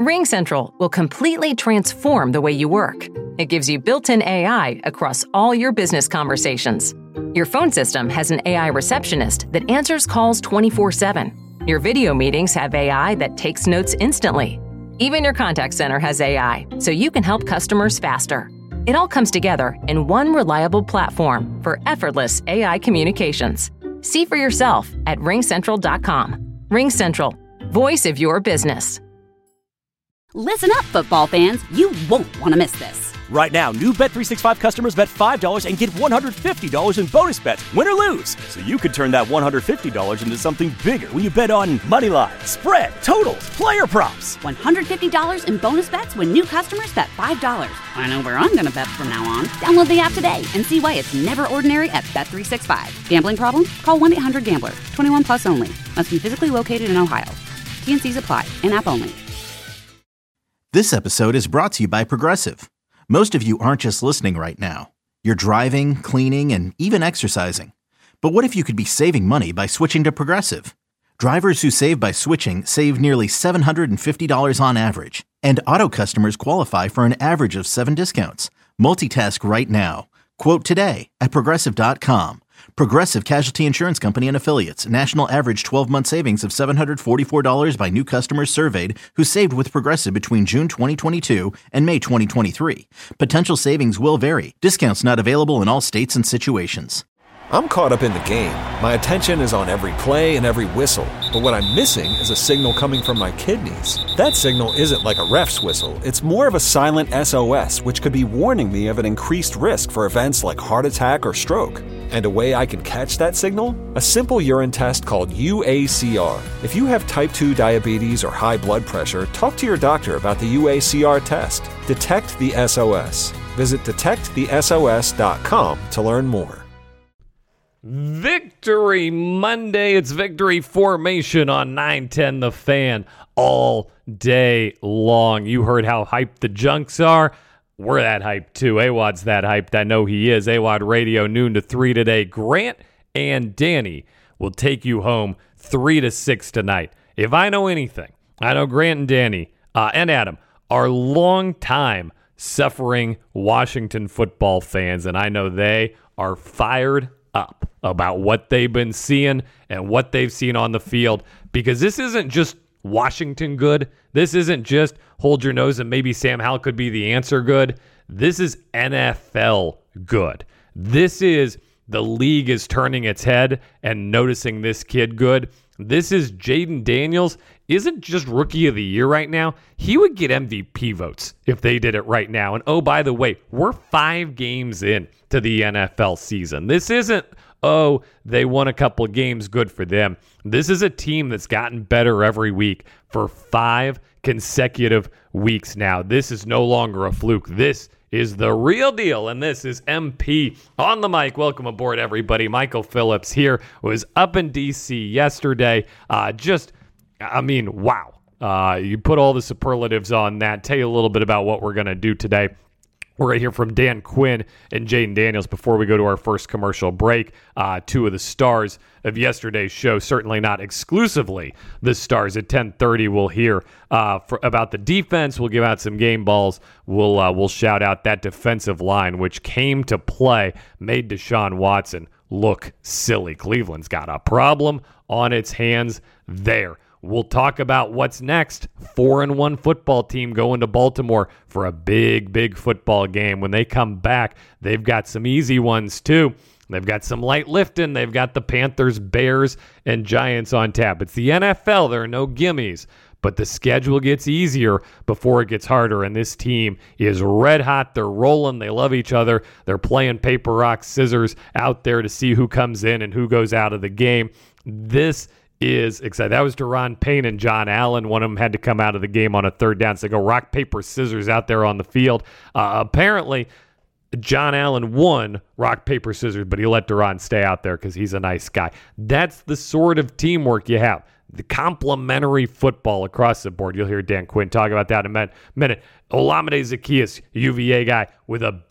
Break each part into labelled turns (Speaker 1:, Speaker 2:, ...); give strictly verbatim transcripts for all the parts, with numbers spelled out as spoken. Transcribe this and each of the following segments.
Speaker 1: RingCentral will completely transform the way you work. It gives you built-in A I across all your business conversations. Your phone system has an A I receptionist that answers calls twenty-four seven. Your video meetings have A I that takes notes instantly. Even your contact center has A I, so you can help customers faster. It all comes together in one reliable platform for effortless A I communications. See for yourself at ring central dot com. RingCentral, voice of your business.
Speaker 2: Listen up, football fans. You won't want to miss this.
Speaker 3: Right now, new Bet three sixty-five customers bet five dollars and get one hundred fifty dollars in bonus bets, win or lose. So you could turn that one hundred fifty dollars into something bigger when you bet on money line, spread, totals, player props.
Speaker 2: one hundred fifty dollars in bonus bets when new customers bet five dollars. I know where I'm going to bet from now on. Download the app today and see why it's never ordinary at Bet three sixty-five. Gambling problem? Call one eight hundred gambler. twenty-one plus only. Must be physically located in Ohio. T and C's apply. In-app only.
Speaker 4: This episode is brought to you by Progressive. Most of you aren't just listening right now. You're driving, cleaning, and even exercising. But what if you could be saving money by switching to Progressive? Drivers who save by switching save nearly seven hundred fifty dollars on average. And auto customers qualify for an average of seven discounts. Multitask right now. Quote today at Progressive dot com. Progressive Casualty Insurance Company and Affiliates. National average twelve-month savings of seven hundred forty-four dollars by new customers surveyed who saved with Progressive between June twenty twenty-two and May twenty twenty-three. Potential savings will vary. Discounts not available in all states and situations.
Speaker 5: I'm caught up in the game. My attention is on every play and every whistle. But what I'm missing is a signal coming from my kidneys. That signal isn't like a ref's whistle. It's more of a silent S O S, which could be warning me of an increased risk for events like heart attack or stroke. And a way I can catch that signal? A simple urine test called U A C R. If you have type two diabetes or high blood pressure, talk to your doctor about the U A C R test. Detect the S O S. Visit detect the S O S dot com to learn more.
Speaker 6: Victory Monday. It's Victory Formation on nine ten The Fan all day long. You heard how hyped the Junks are. We're that hyped too. AWOD's that hyped. I know he is. AWOD Radio, noon to three today. Grant and Danny will take you home three to six tonight. If I know anything, I know Grant and Danny uh, and Adam are long-time suffering Washington football fans, and I know they are fired up about what they've been seeing and what they've seen on the field, because this isn't just Washington good. This isn't just hold your nose and maybe Sam Howell could be the answer good. This is N F L good. This is the league is turning its head and noticing this kid good. This is Jayden Daniels isn't just rookie of the year right now. He would get M V P votes if they did it right now. And oh, by the way, we're five games in to the N F L season. This isn't, oh, they won a couple of games, good for them. This is a team that's gotten better every week for five consecutive weeks now. This is no longer a fluke. This is the real deal, and this is M P on the mic. Welcome aboard, everybody. Michael Phillips here. Was up in D C yesterday. Uh, just, I mean, wow. Uh, you put all the superlatives on that. Tell you a little bit about what we're going to do today. We're going to hear from Dan Quinn and Jayden Daniels before we go to our first commercial break. Uh, two of the stars of yesterday's show, certainly not exclusively the stars. At ten thirty, we'll hear uh, for, about the defense. We'll give out some game balls. We'll uh, we'll shout out that defensive line, which came to play, made Deshaun Watson look silly. Cleveland's got a problem on its hands there. We'll talk about what's next. Four and one football team going to Baltimore for a big, big football game. When they come back, they've got some easy ones too. They've got some light lifting. They've got the Panthers, Bears, and Giants on tap. It's the N F L. There are no gimmies. But the schedule gets easier before it gets harder, and this team is red hot. They're rolling. They love each other. They're playing paper, rock, scissors out there to see who comes in and who goes out of the game. This is exciting. That was Daron Payne and John Allen. One of them had to come out of the game on a third down. So they go rock, paper, scissors out there on the field. Uh, apparently, John Allen won rock, paper, scissors, but he let Daron stay out there because he's a nice guy. That's the sort of teamwork you have. The complementary football across the board. You'll hear Dan Quinn talk about that in a minute. Olamide Zaccheaus, U V A guy with a big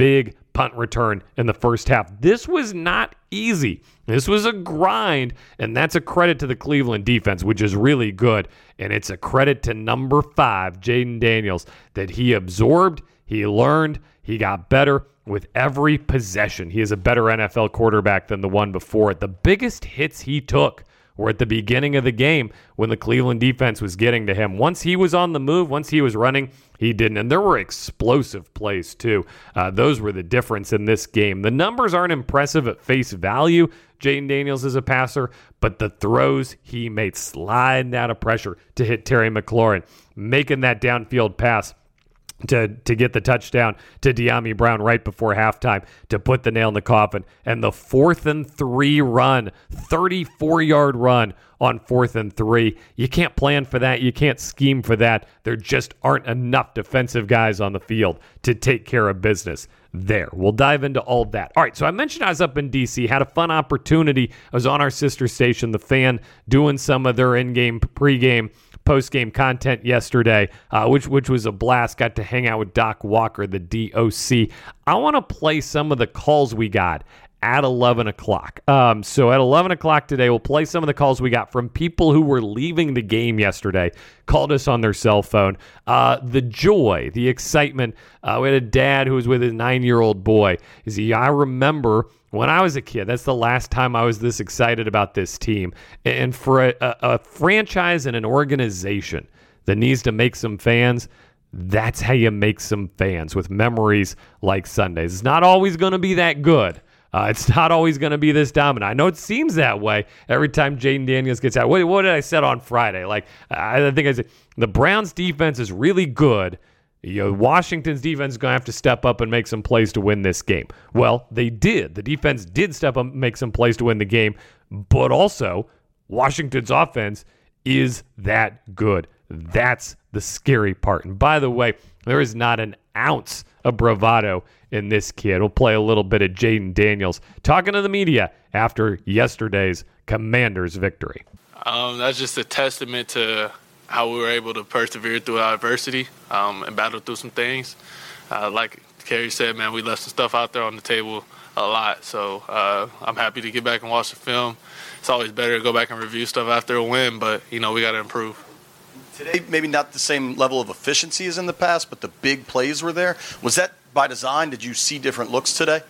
Speaker 6: punt return in the first half. This was not easy. This was a grind, and that's a credit to the Cleveland defense, which is really good. And it's a credit to number five, Jayden Daniels, that he absorbed, he learned, he got better with every possession. He is a better N F L quarterback than the one before it. The biggest hits he took were at the beginning of the game when the Cleveland defense was getting to him. Once he was on the move, once he was running, he didn't. And there were explosive plays, too. Uh, those were the difference in this game. The numbers aren't impressive at face value, Jayden Daniels is a passer, but the throws he made, sliding out of pressure to hit Terry McLaurin, making that downfield pass to to get the touchdown to Dyami Brown right before halftime to put the nail in the coffin. And the fourth and three run, thirty-four-yard run on fourth and three. You can't plan for that. You can't scheme for that. There just aren't enough defensive guys on the field to take care of business there. We'll dive into all that. All right, so I mentioned I was up in D C, had a fun opportunity. I was on our sister station, The Fan, doing some of their in-game, pre-game, post-game content yesterday, uh, which which was a blast. Got to hang out with Doc Walker, the D O C. I want to play some of the calls we got at eleven o'clock. Um, so at eleven o'clock today, we'll play some of the calls we got from people who were leaving the game yesterday, called us on their cell phone. Uh, the joy, the excitement. Uh, we had a dad who was with his nine-year-old boy. Is he? I remember when I was a kid, that's the last time I was this excited about this team. And for a, a, a franchise and an organization that needs to make some fans, that's how you make some fans, with memories like Sundays. It's not always going to be that good. Uh, it's not always going to be this dominant. I know it seems that way every time Jayden Daniels gets out. What, what did I say on Friday? Like, I think I said the Browns' defense is really good. You know, Washington's defense is going to have to step up and make some plays to win this game. Well, they did. The defense did step up and make some plays to win the game, but also Washington's offense is that good. That's the scary part. And by the way, there is not an ounce of bravado in this kid. We'll play a little bit of Jayden Daniels talking to the media after yesterday's Commanders victory.
Speaker 7: Um, that's just a testament to how we were able to persevere through our adversity um, and battle through some things. Uh, like Kerry said, man, we left some stuff out there on the table a lot. So uh, I'm happy to get back and watch the film. It's always better to go back and review stuff after a win, but, you know, we got to improve.
Speaker 8: Today, maybe not the same level of efficiency as in the past, but the big plays were there. Was that by design? Did you see different looks today?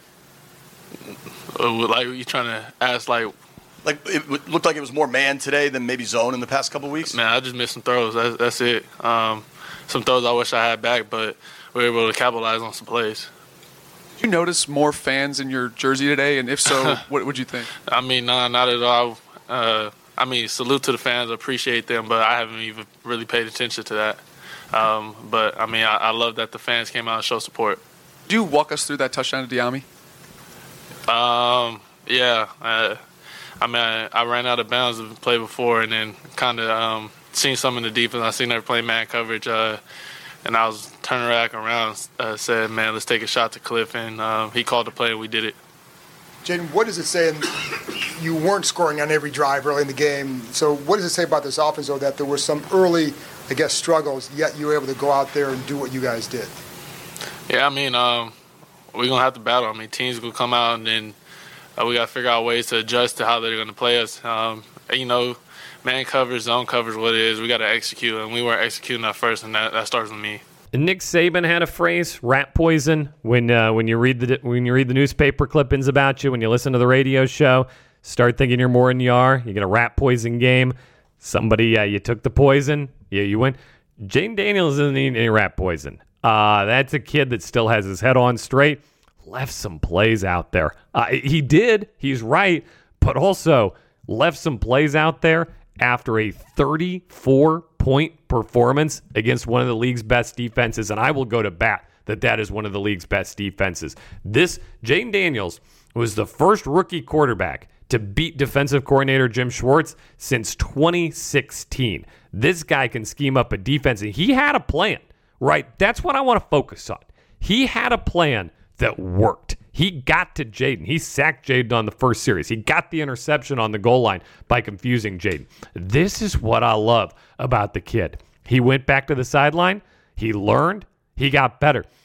Speaker 7: Uh, like, you trying to ask, like,
Speaker 8: Like it looked like it was more man today than maybe zone in the past couple of weeks?
Speaker 7: Man, I just missed some throws. That's, that's it. Um, some throws I wish I had back, but we were able to capitalize on some plays.
Speaker 9: Did you notice more fans in your jersey today? And if so, what would you think?
Speaker 7: I mean, nah, not at all. Uh, I mean, salute to the fans. I appreciate them, but I haven't even really paid attention to that. Um, but, I mean, I, I love that the fans came out and showed support.
Speaker 9: Do you walk us through that touchdown to Dyami?
Speaker 7: Um, yeah. Uh, I mean, I, I ran out of bounds to play before and then kind of um, seen some in the defense. I seen they were playing man coverage, uh, and I was turning back around and uh, said, man, let's take a shot to Cliff. And uh, he called the play and we did it.
Speaker 10: Jayden, what does it say? You weren't scoring on every drive early in the game. So what does it say about this offense, though, that there were some early, I guess, struggles, yet you were able to go out there and do what you guys did?
Speaker 7: Yeah, I mean, um, we're going to have to battle. I mean, teams going to come out and then uh, we got to figure out ways to adjust to how they're going to play us. Um, you know, man coverage, zone coverage, what it is, we got to execute. And we weren't executing at first, and that, that starts with me.
Speaker 6: Nick Saban had a phrase, rat poison. When uh, when you read the when you read the newspaper clippings about you, when you listen to the radio show, start thinking you're more than you are. You get a rat poison game. Somebody, uh, you took the poison. Yeah, you win. Jayden Daniels isn't eating any rat poison. Uh, that's a kid that still has his head on straight. Left some plays out there. Uh, he did. He's right. But also left some plays out there after a thirty-four point performance against one of the league's best defenses, and I will go to bat that that is one of the league's best defenses. This, Jayden Daniels, was the first rookie quarterback to beat defensive coordinator Jim Schwartz since twenty sixteen. This guy can scheme up a defense, and he had a plan, right? That's what I want to focus on. He had a plan that worked. He got to Jayden. He sacked Jayden on the first series. He got the interception on the goal line by confusing Jayden. This is what I love about the kid. He went back to the sideline. He learned. He got better.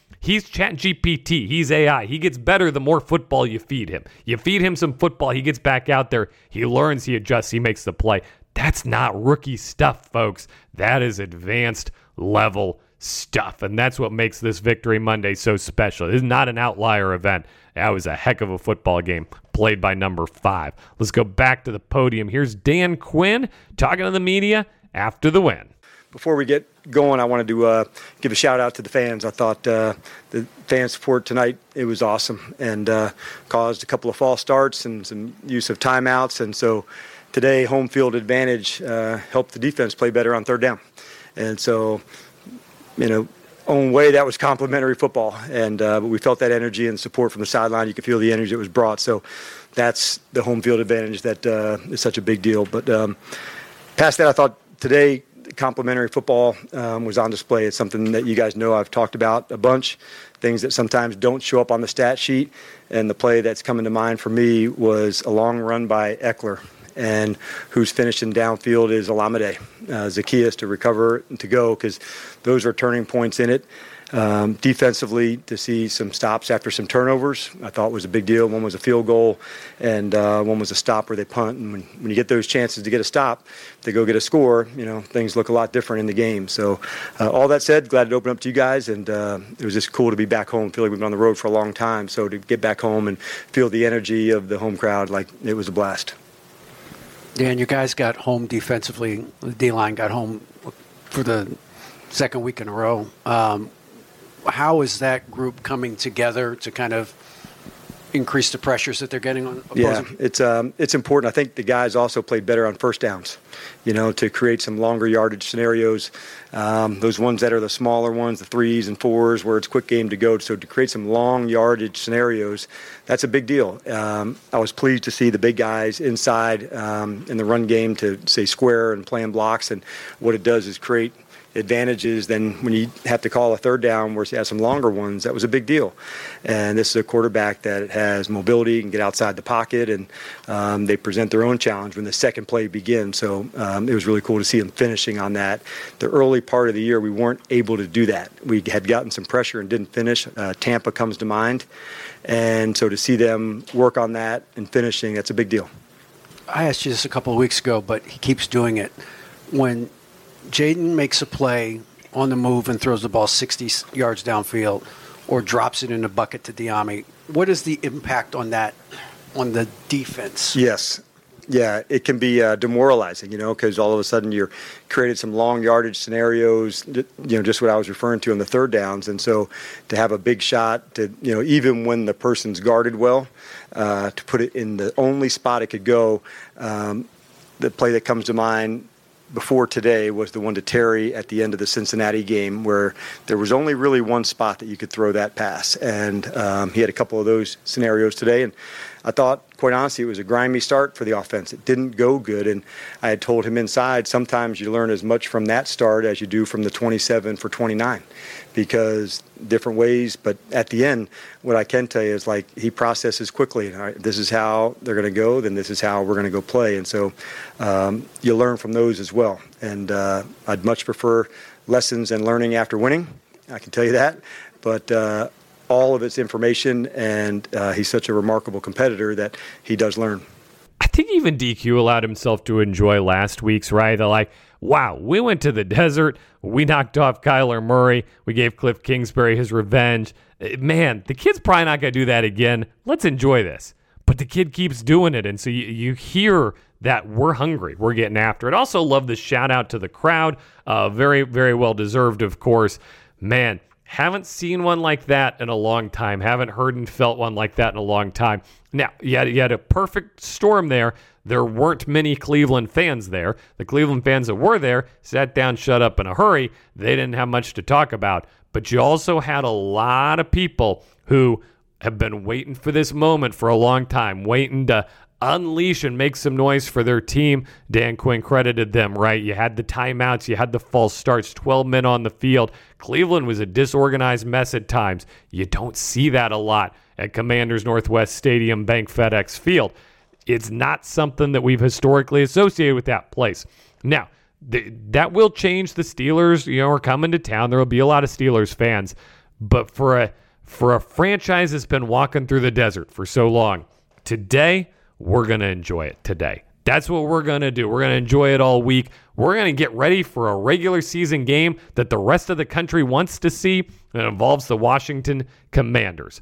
Speaker 6: He's Chat G P T. He's A I. He gets better the more football you feed him. You feed him some football, he gets back out there. He learns, he adjusts, he makes the play. That's not rookie stuff, folks. That is advanced level stuff. And that's what makes this Victory Monday so special. It is not an outlier event. That was a heck of a football game played by number five. Let's go back to the podium. Here's Dan Quinn talking to the media after the win.
Speaker 11: Before we get going, I wanted to uh, give a shout out to the fans. I thought uh, the fan support tonight, it was awesome, and uh, caused a couple of false starts and some use of timeouts. And so today, home field advantage uh, helped the defense play better on third down. And so, you know, own way, that was complimentary football. And uh, but we felt that energy and support from the sideline. You could feel the energy that was brought. So that's the home field advantage that uh, is such a big deal. But um, past that, I thought today, complimentary football um, was on display. It's something that you guys know I've talked about a bunch, things that sometimes don't show up on the stat sheet. And the play that's coming to mind for me was a long run by Eckler, and who's finishing downfield is Olamide, uh, Zacchaeus to recover and to go, because those are turning points in it. Um, defensively, to see some stops after some turnovers, I thought was a big deal. One was a field goal, and uh, one was a stop where they punt. And when, when you get those chances to get a stop, to go get a score, you know, things look a lot different in the game. So uh, all that said, glad to open up to you guys, and uh, it was just cool to be back home. I feel like we've been on the road for a long time, so to get back home and feel the energy of the home crowd, like it was a blast.
Speaker 12: Dan, you guys got home defensively. The D-line got home for the second week in a row. Um, how is that group coming together to kind of increase the pressures that they're getting on opposing?
Speaker 11: Yeah, it's um, it's important. I think the guys also played better on first downs, you know, to create some longer yardage scenarios. Um, those ones that are the smaller ones, the threes and fours, where it's quick game to go. So to create some long yardage scenarios, that's a big deal. Um, I was pleased to see the big guys inside um, in the run game to say square and playing blocks. And what it does is create advantages. Then when you have to call a third down where you have some longer ones, that was a big deal. And this is a quarterback that has mobility, can get outside the pocket, and um, they present their own challenge when the second play begins. So um, it was really cool to see them finishing on that. The early part of the year, we weren't able to do that. We had gotten some pressure and didn't finish. Uh, Tampa comes to mind. And so to see them work on that and finishing, that's a big deal.
Speaker 12: I asked you this a couple of weeks ago, but he keeps doing it. When Jaden makes a play on the move and throws the ball sixty yards downfield or drops it in a bucket to Diami, what is the impact on that, on the defense?
Speaker 11: Yes. Yeah, it can be uh, demoralizing, you know, because all of a sudden you're created some long yardage scenarios, you know, just what I was referring to on the third downs. And so to have a big shot, to, you know, even when the person's guarded well, uh, to put it in the only spot it could go, um, the play that comes to mind before today was the one to Terry at the end of the Cincinnati game, where there was only really one spot that you could throw that pass. And um, he had a couple of those scenarios today. And I thought, quite honestly, it was a grimy start for the offense. It didn't go good. And I had told him inside, sometimes you learn as much from that start as you do from the twenty-seven for twenty-nine, because different ways. But at the end, what I can tell you is, like, he processes quickly. All right, this is how they're going to go, then this is how we're going to go play. And so um, you learn from those as well. And uh, I'd much prefer lessons and learning after winning. I can tell you that. But uh, all of it's information, and uh, he's such a remarkable competitor that he does learn.
Speaker 6: I think even D Q allowed himself to enjoy last week's, right? They're like, wow, we went to the desert, we knocked off Kyler Murray, we gave Cliff Kingsbury his revenge. Man, the kid's probably not going to do that again. Let's enjoy this. But the kid keeps doing it, and so you, you hear that we're hungry, we're getting after it. Also love the shout out to the crowd. Uh, very, very well deserved, of course. Man, haven't seen one like that in a long time. Haven't heard and felt one like that in a long time. Now, you had, you had a perfect storm there. There weren't many Cleveland fans there. The Cleveland fans that were there sat down, shut up in a hurry. They didn't have much to talk about. But you also had a lot of people who have been waiting for this moment for a long time, waiting to unleash and make some noise for their team. Dan Quinn credited them, right? You had the timeouts, you had the false starts, twelve men on the field. Cleveland was a disorganized mess at times. You don't see that a lot at Commanders Northwest Stadium, Bank FedEx Field. It's not something that we've historically associated with that place. Now, th- that will change. The Steelers, you know, are coming to town. There will be a lot of Steelers fans. But for a for a franchise that's been walking through the desert for so long, today we're going to enjoy it today. That's what we're going to do. We're going to enjoy it all week. We're going to get ready for a regular season game that the rest of the country wants to see. It involves the Washington Commanders.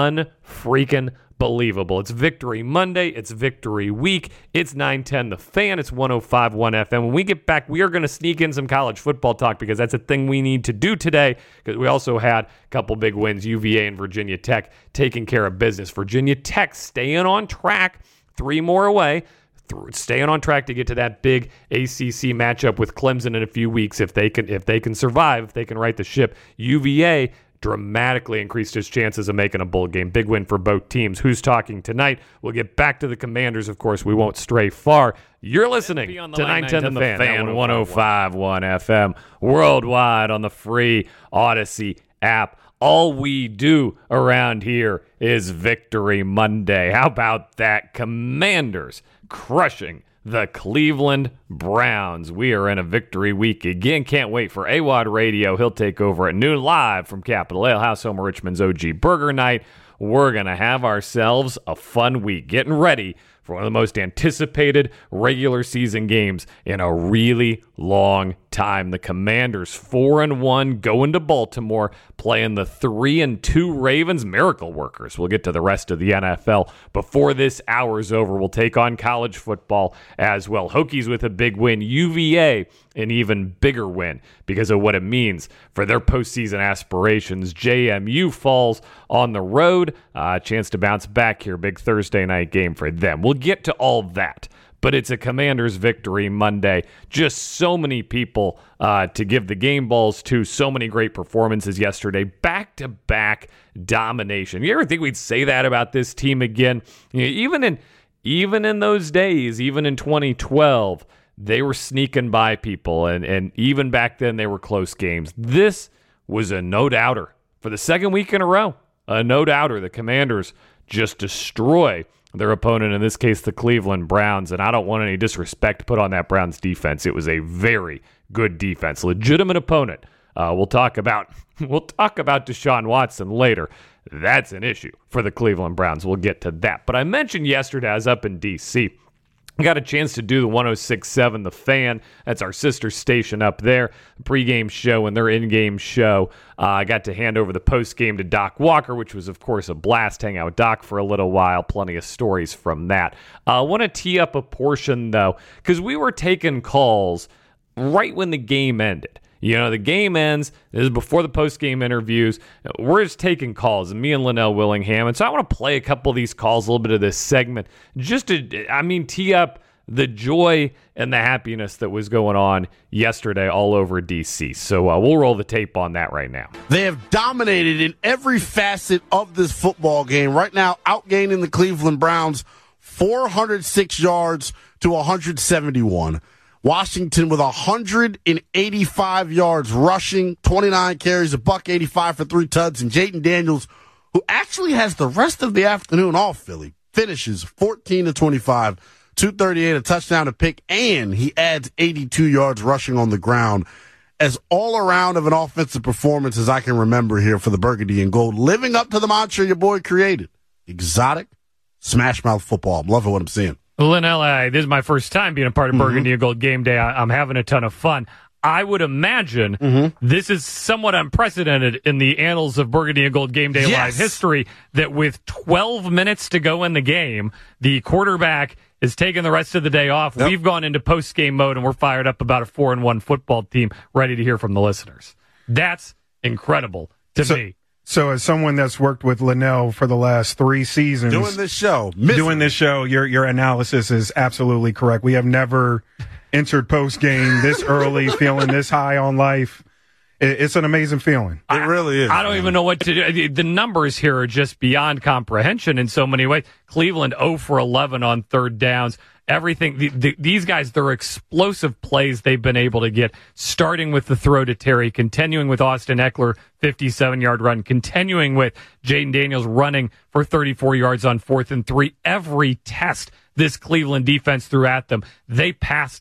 Speaker 6: Unfreaking believable. It's Victory Monday. It's Victory Week. It's nine ten The Fan. It's one oh five point one F M. When we get back, we are going to sneak in some college football talk because that's a thing we need to do today, because we also had a couple big wins, U V A and Virginia Tech taking care of business. Virginia Tech staying on track, three more away, th- staying on track to get to that big A C C matchup with Clemson in a few weeks if they can if they can survive, if they can right the ship. U V A dramatically increased his chances of making a bowl game. Big win for both teams. Who's talking tonight? We'll get back to the Commanders, of course. We won't stray far. You're listening to nine ten The Fan, Fan one oh five point one F M, worldwide on the free Odyssey app. All we do around here is Victory Monday. How about that? Commanders crushing the Cleveland Browns. We are in a victory week again. Can't wait for A W O D Radio. He'll take over at noon live from Capitol Ale House, home of Richmond's O G Burger Night. We're going to have ourselves a fun week, getting ready for one of the most anticipated regular season games in a really long time. The Commanders four and one going to Baltimore, playing the three and two Ravens, miracle workers. We'll get to the rest of the N F L before this hour's over. We'll take on college football as well. Hokies with a big win. U V A an even bigger win because of what it means for their postseason aspirations. J M U falls on the road. A uh, chance to bounce back here. Big Thursday night game for them. We'll get to all that. But it's a Commanders Victory Monday. Just so many people uh, to give the game balls to. So many great performances yesterday. Back-to-back domination. You ever think we'd say that about this team again? You know, even in even in those days, even in twenty twelve, they were sneaking by people. And, and even back then, they were close games. This was a no-doubter. For the second week in a row, a no-doubter. The Commanders just destroy their opponent, in this case, the Cleveland Browns. And I don't want any disrespect put on that Browns defense. It was a very good defense. Legitimate opponent. Uh, we'll talk about we'll talk about Deshaun Watson later. That's an issue for the Cleveland Browns. We'll get to that. But I mentioned yesterday I was up in D C I got a chance to do the one oh six point seven The Fan. That's our sister station up there. Pre-game show and their in-game show. Uh, I got to hand over the post-game to Doc Walker, which was, of course, a blast. Hang out with Doc for a little while. Plenty of stories from that. Uh, I want to tee up a portion, though, because we were taking calls right when the game ended. You know, the game ends. This is before the post-game interviews. We're just taking calls, and me and Linnell Willingham. And so I want to play a couple of these calls, a little bit of this segment, just to, I mean, tee up the joy and the happiness that was going on yesterday all over D C. So uh, we'll roll the tape on that right now.
Speaker 13: They have dominated in every facet of this football game. Right now, outgaining the Cleveland Browns four hundred six yards to one hundred seventy-one. Washington with one hundred eighty-five yards rushing, twenty-nine carries, a buck eighty-five for three tuds, and Jayden Daniels, who actually has the rest of the afternoon off, Philly, finishes fourteen to twenty-five, two thirty-eight, a touchdown, a pick, and he adds eighty-two yards rushing on the ground. As all around of an offensive performance as I can remember here for the Burgundy and Gold, living up to the mantra your boy created. Exotic, smash mouth football. I'm loving what I'm seeing.
Speaker 6: Linnell, uh, this is my first time being a part of mm-hmm. Burgundy and Gold Game Day. I, I'm having a ton of fun. I would imagine mm-hmm. this is somewhat unprecedented in the annals of Burgundy and Gold Game Day yes. live history, that with twelve minutes to go in the game, the quarterback is taking the rest of the day off. Yep. We've gone into post-game mode, and we're fired up about a four and one football team, ready to hear from the listeners. That's incredible to
Speaker 14: so,
Speaker 6: me.
Speaker 14: So as someone that's worked with Linnell for the last three seasons.
Speaker 13: Doing this show.
Speaker 14: Doing this show, your your analysis is absolutely correct. We have never entered post-game this early, feeling this high on life. It, it's an amazing feeling.
Speaker 13: It really is.
Speaker 6: I don't man. even know what to do. The numbers here are just beyond comprehension in so many ways. Cleveland zero for eleven on third downs. Everything, the, the, these guys, they're explosive plays they've been able to get, starting with the throw to Terry, continuing with Austin Eckler, fifty-seven-yard run, continuing with Jayden Daniels running for thirty-four yards on fourth and three. Every test this Cleveland defense threw at them, they passed it.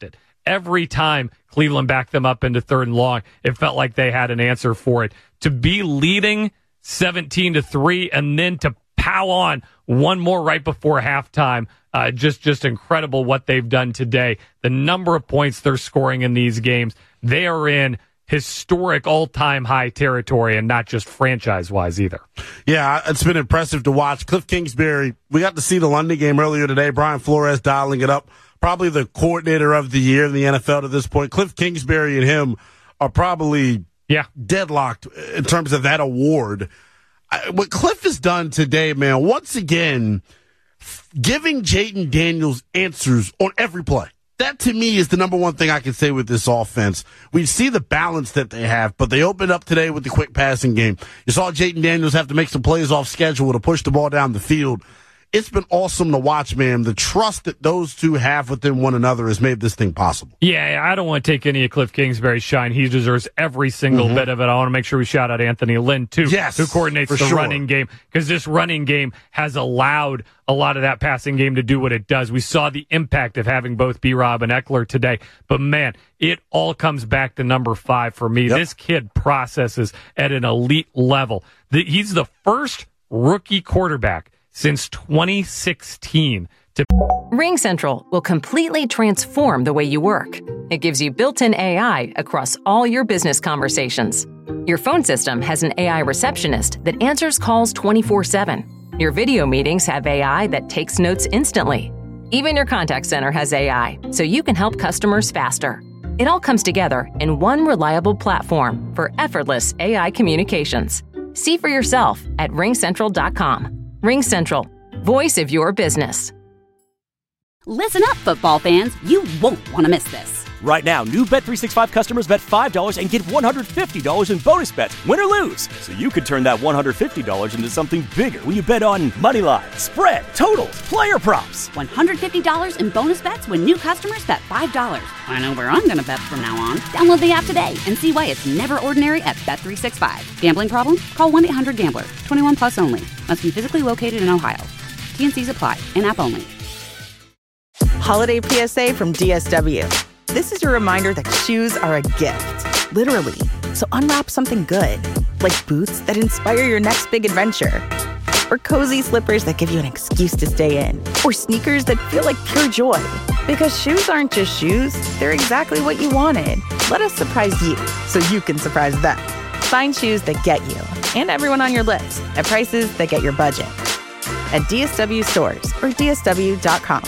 Speaker 6: every time Cleveland backed them up into third and long, it felt like they had an answer for it. To be leading seventeen to three and then to pow on one more right before halftime, uh, just, just incredible what they've done today. The number of points they're scoring in these games, they are in historic all-time high territory and not just franchise-wise either.
Speaker 13: Yeah, it's been impressive to watch. Cliff Kingsbury, we got to see the London game earlier today. Brian Flores dialing it up. Probably the coordinator of the year in the N F L to this point. Cliff Kingsbury and him are probably
Speaker 6: yeah.
Speaker 13: deadlocked in terms of that award. I, what Cliff has done today, man, once again, giving Jayden Daniels answers on every play. That, to me, is the number one thing I can say with this offense. We see the balance that they have, but they opened up today with the quick passing game. You saw Jayden Daniels have to make some plays off schedule to push the ball down the field. It's been awesome to watch, man. The trust that those two have within one another has made this thing possible.
Speaker 6: Yeah, I don't want to take any of Cliff Kingsbury's shine. He deserves every single mm-hmm. bit of it. I want to make sure we shout out Anthony Lynn, too,
Speaker 13: yes,
Speaker 6: who coordinates the
Speaker 13: sure.
Speaker 6: running game, because this running game has allowed a lot of that passing game to do what it does. We saw the impact of having both B-Rob and Eckler today. But, man, it all comes back to number five for me. Yep. This kid processes at an elite level. The, he's the first rookie quarterback since twenty sixteen to
Speaker 1: RingCentral will completely transform the way you work. It gives you built-in A I across all your business conversations. Your phone system has an A I receptionist that answers calls twenty-four seven. Your video meetings have A I that takes notes instantly. Even your contact center has A I, so you can help customers faster. It all comes together in one reliable platform for effortless A I communications. See for yourself at ring central dot com. RingCentral, voice of your business.
Speaker 2: Listen up, football fans. You won't want to miss this.
Speaker 3: Right now, new Bet three sixty-five customers bet five dollars and get one hundred fifty dollars in bonus bets, win or lose. So you could turn that one hundred fifty dollars into something bigger when you bet on money line, spread, totals, player props.
Speaker 2: one hundred fifty dollars in bonus bets when new customers bet five dollars. I know where I'm going to bet from now on. Download the app today and see why it's never ordinary at Bet three sixty-five. Gambling problem? Call one eight hundred gambler. twenty-one plus only. Must be physically located in Ohio. T and C's apply. In-app only.
Speaker 15: Holiday P S A from D S W. This is your reminder that shoes are a gift, literally. So unwrap something good, like boots that inspire your next big adventure, or cozy slippers that give you an excuse to stay in, or sneakers that feel like pure joy. Because shoes aren't just shoes, they're exactly what you wanted. Let us surprise you so you can surprise them. Find shoes that get you and everyone on your list at prices that get your budget. At D S W stores or D S W dot com.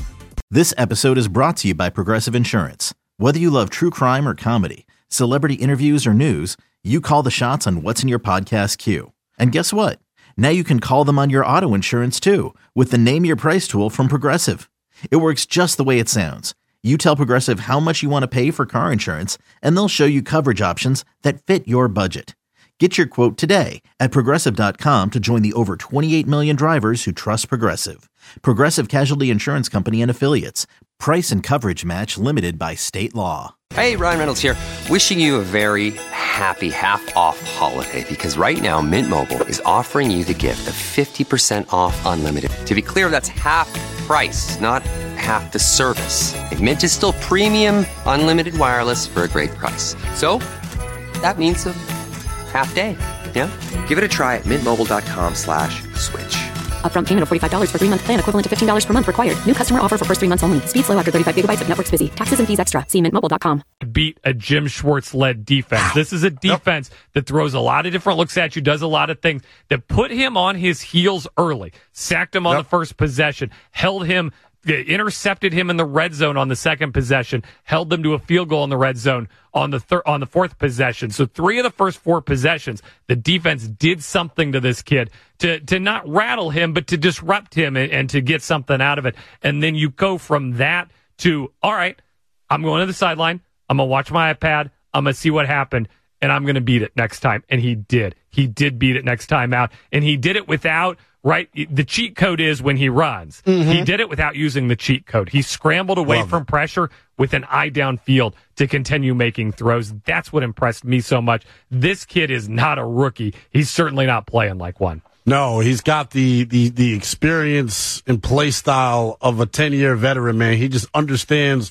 Speaker 4: This episode is brought to you by Progressive Insurance. Whether you love true crime or comedy, celebrity interviews or news, you call the shots on what's in your podcast queue. And guess what? Now you can call them on your auto insurance too with the Name Your Price tool from Progressive. It works just the way it sounds. You tell Progressive how much you want to pay for car insurance, and they'll show you coverage options that fit your budget. Get your quote today at Progressive dot com to join the over twenty-eight million drivers who trust Progressive. Progressive Casualty Insurance Company and Affiliates. Price and coverage match limited by state law.
Speaker 16: Hey, Ryan Reynolds here. Wishing you a very happy half-off holiday, because right now Mint Mobile is offering you the gift of fifty percent off unlimited. To be clear, that's half price, not half the service. And Mint is still premium unlimited wireless for a great price. So that means a half day. Yeah? Give it a try at mintmobile.com slash switch.
Speaker 17: Upfront payment of forty-five dollars for three-month plan equivalent to fifteen dollars per month required. New customer offer for first three months only. Speed slow after thirty-five gigabytes if network's busy. Taxes and fees extra. See mint mobile dot com.
Speaker 6: Beat a Jim Schwartz-led defense. This is a defense yep. that throws a lot of different looks at you, does a lot of things, that put him on his heels early, sacked him on yep. the first possession, held him, intercepted him in the red zone on the second possession, held them to a field goal in the red zone on the thir- on the fourth possession. So three of the first four possessions, the defense did something to this kid to to not rattle him, but to disrupt him and, and to get something out of it. And then you go from that to, all right, I'm going to the sideline. I'm going to watch my iPad. I'm going to see what happened, and I'm going to beat it next time. And he did. He did beat it next time out. And he did it without, right? The cheat code is when he runs. Mm-hmm. He did it without using the cheat code. He scrambled away Love from it. pressure with an eye downfield to continue making throws. That's what impressed me so much. This kid is not a rookie. He's certainly not playing like one.
Speaker 13: No, he's got the, the, the experience and play style of a ten-year veteran, man. He just understands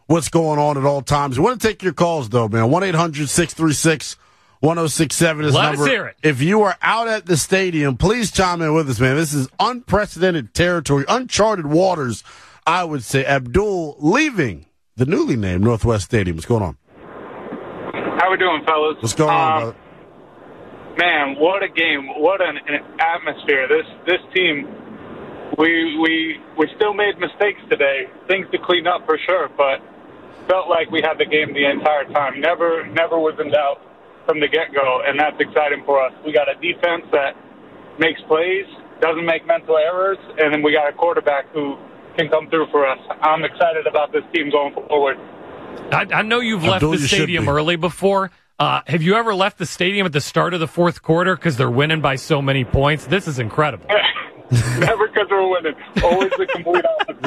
Speaker 13: what's going on at all times. We want to take your calls, though, man. one eight hundred six three six one oh six seven is the number.
Speaker 6: Let's hear it.
Speaker 13: If you are out at the stadium, please chime in with us, man. This is unprecedented territory, uncharted waters, I would say. Abdul leaving the newly named Northwest Stadium. What's going on?
Speaker 18: How we doing, fellas?
Speaker 13: What's going on,
Speaker 18: um,
Speaker 13: brother?
Speaker 18: Man, what a game! What an, an atmosphere! This this team, we we we still made mistakes today. Things to clean up for sure, but felt like we had the game the entire time. Never never was in doubt from the get-go, and that's exciting for us. We got a defense that makes plays, doesn't make mental errors, and then we got a quarterback who can come through for us. I'm excited about this team going forward.
Speaker 6: I, I know you've left the stadium early before. Uh, have you ever left the stadium at the start of the fourth quarter because they're winning by so many points? This is incredible.
Speaker 18: Never because we're winning. Always the complete opposite.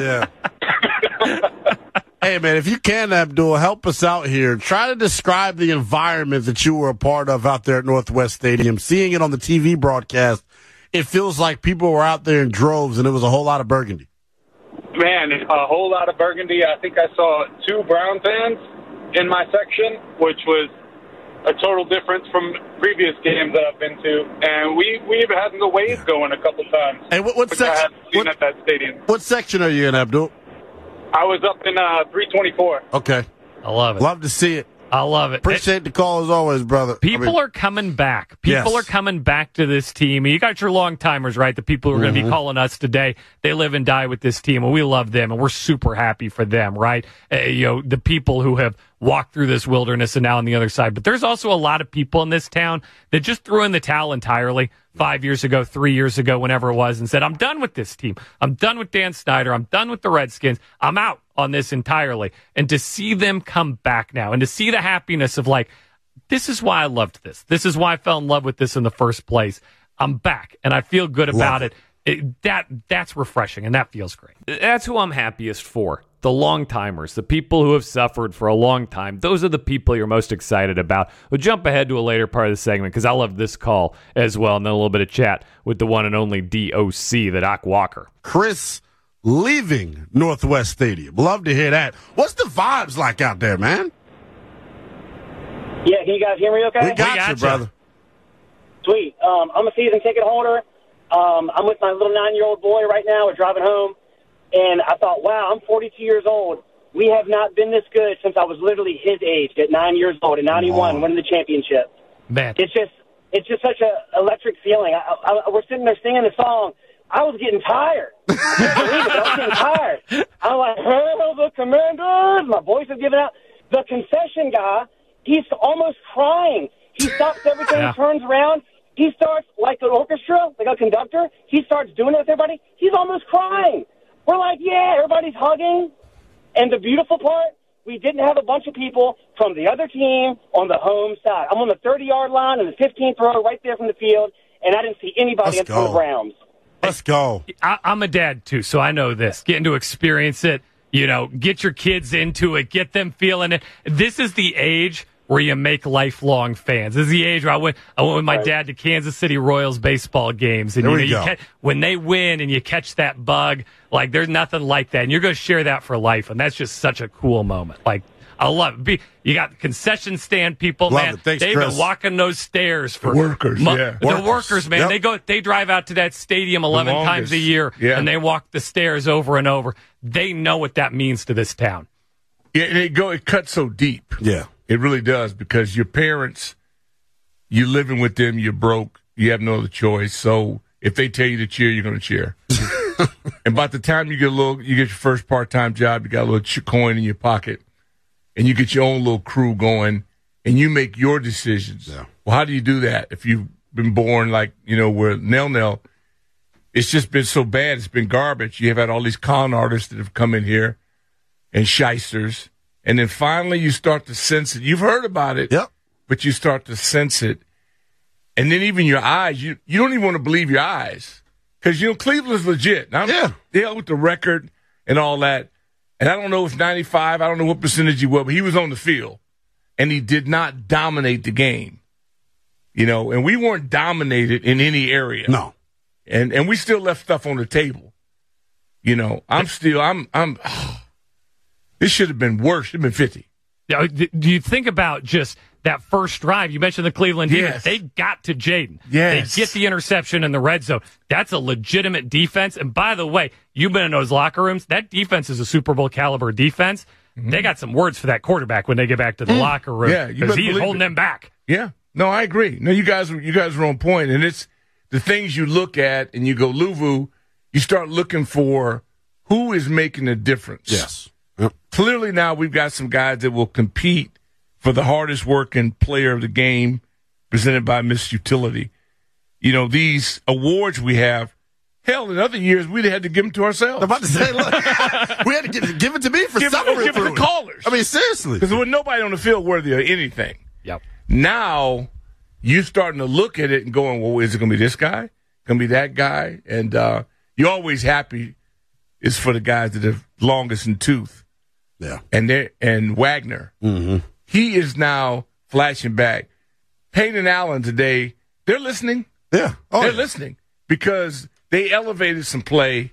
Speaker 13: Yeah. Hey, man, if you can, Abdul, help us out here. Try to describe the environment that you were a part of out there at Northwest Stadium. Seeing it on the T V broadcast, it feels like people were out there in droves, and it was a whole lot of burgundy.
Speaker 18: Man, a whole lot of burgundy. I think I saw two Brown fans in my section, which was a total difference from previous games that I've been to. And we, we even had the waves going a couple times.
Speaker 13: Hey, what, what
Speaker 18: which I
Speaker 13: section?
Speaker 18: hadn't seen
Speaker 13: What,
Speaker 18: at that stadium.
Speaker 13: what section are you in, Abdul?
Speaker 18: I was up in uh, three twenty-four.
Speaker 13: Okay.
Speaker 6: I love it.
Speaker 13: Love to see it.
Speaker 6: I love it.
Speaker 13: Appreciate the call as always, brother.
Speaker 6: People
Speaker 13: I mean,
Speaker 6: are coming back. People
Speaker 13: Yes.
Speaker 6: are coming back to this team. You got your long timers, right? The people who are going to be
Speaker 13: Mhm.
Speaker 6: calling us today. They live and die with this team, and we love them, and we're super happy for them, right? Uh, you know, the people who have walked through this wilderness and now on the other side. But there's also a lot of people in this town that just threw in the towel entirely five years ago, three years ago, whenever it was, and said, I'm done with this team. I'm done with Dan Snyder. I'm done with the Redskins. I'm out on this entirely. And to see them come back now and to see the happiness of like, this is why I loved this. This is why I fell in love with this in the first place. I'm back and I feel good about it. It, that that's refreshing and that feels great. That's who I'm happiest for. The long timers, the people who have suffered for a long time. Those are the people you're most excited about. We'll jump ahead to a later part of the segment because I love this call as well, and then a little bit of chat with the one and only D O C, the Doc Walker.
Speaker 13: Chris leaving Northwest Stadium. Love to hear that. What's the vibes like out there, man?
Speaker 19: Yeah, can you guys hear me okay?
Speaker 13: We got, we got you, brother.
Speaker 19: Sweet. Um, I'm a season ticket holder. Um, I'm with my little nine-year-old boy right now. We're driving home. And I thought, wow, I'm forty-two years old. We have not been this good since I was literally his age, at nine years old, at ninety-one, wow. winning the championship.
Speaker 6: Man.
Speaker 19: It's just it's just such an electric feeling. I, I, we're sitting there singing the song. I was getting tired. I can't believe it, but I was getting tired. I'm like, hail the Commanders. My voice is giving out. The concession guy, he's almost crying. He stops everything,
Speaker 6: Yeah.
Speaker 19: turns around. He starts, like an orchestra, like a conductor, he starts doing it with everybody. He's almost crying. We're like, yeah, everybody's hugging. And the beautiful part, we didn't have a bunch of people from the other team on the home side. I'm on the thirty-yard line in the fifteenth row right there from the field, and I didn't see anybody
Speaker 13: Let's
Speaker 19: until the
Speaker 13: go.
Speaker 19: Browns.
Speaker 13: Let's go.
Speaker 6: I, I'm a dad, too, so I know this. Getting to experience it, you know, get your kids into it, get them feeling it. This is the age where you make lifelong fans. This is the age where I went, I went with my dad to Kansas City Royals baseball games. And
Speaker 13: There
Speaker 6: you
Speaker 13: we
Speaker 6: know, you
Speaker 13: go.
Speaker 6: catch, when they win and you catch that bug, like there's nothing like that. And you're going to share that for life. And that's just such a cool moment. Like, I love it. Be, you got the concession stand people,
Speaker 13: Love
Speaker 6: man.
Speaker 13: it. Thanks,
Speaker 6: They've
Speaker 13: Chris.
Speaker 6: been walking those stairs for
Speaker 20: The workers,
Speaker 6: mo-
Speaker 20: yeah.
Speaker 6: The
Speaker 20: Workers.
Speaker 6: workers, man.
Speaker 20: Yep.
Speaker 6: They go, they drive out to that stadium eleven
Speaker 20: longest.
Speaker 6: times a year,
Speaker 20: Yeah.
Speaker 6: and they walk the stairs over and over. They know what that means to this town.
Speaker 20: Yeah, and it go it cuts so deep.
Speaker 13: Yeah.
Speaker 20: It really does, because your parents, you're living with them, you're broke, you have no other choice. So if they tell you to cheer, you're going to cheer. And by the time you get a little, you get your first part-time job, you got a little ch- coin in your pocket, and you get your own little crew going, and you make your decisions.
Speaker 13: Yeah.
Speaker 20: Well, how do you do that if you've been born like, you know, where Nell Nell, it's just been so bad, it's been garbage. You have had all these con artists that have come in here and shysters. And then finally you start to sense it. You've heard about it,
Speaker 13: Yep.
Speaker 20: but you start to sense it. And then even your eyes, you, you don't even want to believe your eyes. Because, you know, Cleveland's legit. Now, I'm
Speaker 13: Yeah.
Speaker 20: dealing with the record and all that. And I don't know if ninety-five, I don't know what percentage he was, but he was on the field. And he did not dominate the game. You know, and we weren't dominated in any area.
Speaker 13: No.
Speaker 20: And and we still left stuff on the table. You know, I'm still, I'm, I'm, This should have been worse. It should have been fifty.
Speaker 6: Now, do you think about just that first drive? You mentioned the Cleveland defense.
Speaker 20: Yes.
Speaker 6: They got to Jaden.
Speaker 20: Yes.
Speaker 6: They get the interception in the red zone. That's a legitimate defense. And by the way, you've been in those locker rooms. That defense is a Super Bowl caliber defense. Mm-hmm. They got some words for that quarterback when they get back to the mm. locker room.
Speaker 20: Yeah,
Speaker 6: because he's holding
Speaker 20: it.
Speaker 6: them back.
Speaker 20: Yeah. No, I agree. No, you guys, you guys are on point. And it's the things you look at and you go, Luvu, you start looking for who is making a difference.
Speaker 13: Yes.
Speaker 20: Yep. Clearly now we've got some guys that will compete for the hardest working player of the game presented by Miss Utility. You know, these awards we have, hell, in other years we'd have had to give them to ourselves.
Speaker 13: I'm about to say, look, we had to give, give it to me for
Speaker 20: give
Speaker 13: suffering
Speaker 20: it, give
Speaker 13: through
Speaker 20: it to callers.
Speaker 13: I mean, seriously.
Speaker 20: Because there was nobody on the field worthy of anything.
Speaker 6: Yep.
Speaker 20: Now you're starting to look at it and going, well, is it going to be this guy? Going to be that guy? And uh, you're always happy it's for the guys that are longest in tooth.
Speaker 13: Yeah.
Speaker 20: And they and Wagner,
Speaker 13: mm-hmm.
Speaker 20: he is now flashing back. Payne and Allen today, they're listening.
Speaker 13: Yeah.
Speaker 20: Oh, they're yeah. listening because they elevated some play.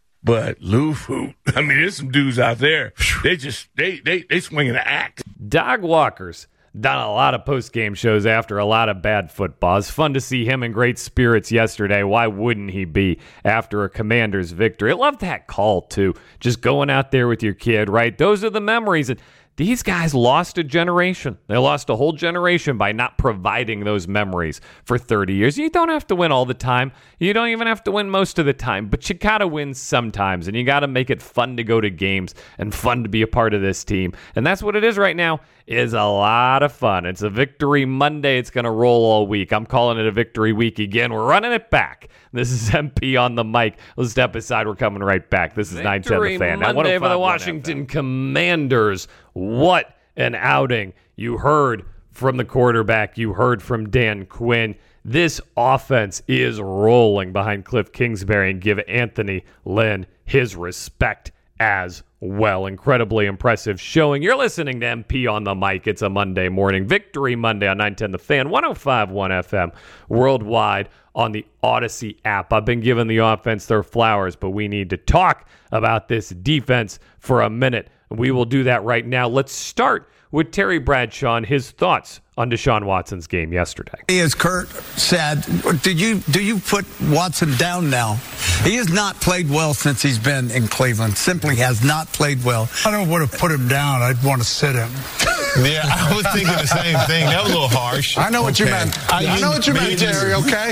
Speaker 20: But Luvu, I mean, there's some dudes out there. They just they they they swinging the axe.
Speaker 6: Dog Walker's done a lot of post-game shows after a lot of bad football. It's fun to see him in great spirits yesterday. Why wouldn't he be after a Commanders victory? I love that call, too. Just going out there with your kid, right? Those are the memories. And these guys lost a generation. They lost a whole generation by not providing those memories for thirty years. You don't have to win all the time. You don't even have to win most of the time, but you got to win sometimes, and you got to make it fun to go to games and fun to be a part of this team. And that's what it is right now, is a lot of fun. It's a Victory Monday. It's going to roll all week. I'm calling it a Victory Week again. We're running it back. This is M P on the mic. Let's step aside. We're coming right back. This is nine ten The Fan. Monday for the Washington Commanders. What an outing. You heard from the quarterback. You heard from Dan Quinn. This offense is rolling behind Cliff Kingsbury, and give Anthony Lynn his respect as well. Incredibly impressive showing. You're listening to M P on the mic. It's a Monday morning. Victory Monday on nine ten The Fan, one oh five point one F M, worldwide on the Odyssey app. I've been giving the offense their flowers, but we need to talk about this defense for a minute. We will do that right now. Let's start with Terry Bradshaw and his thoughts on Deshaun Watson's game yesterday.
Speaker 21: As Kurt said, did you do you put Watson down now? He has not played well since he's been in Cleveland. Simply has not played well.
Speaker 22: I don't want to put him down. I'd want to sit him.
Speaker 23: Yeah, I was thinking the same thing. That was a little harsh.
Speaker 22: I know what
Speaker 23: okay.
Speaker 22: you meant. I, I know what you meant, Terry, okay?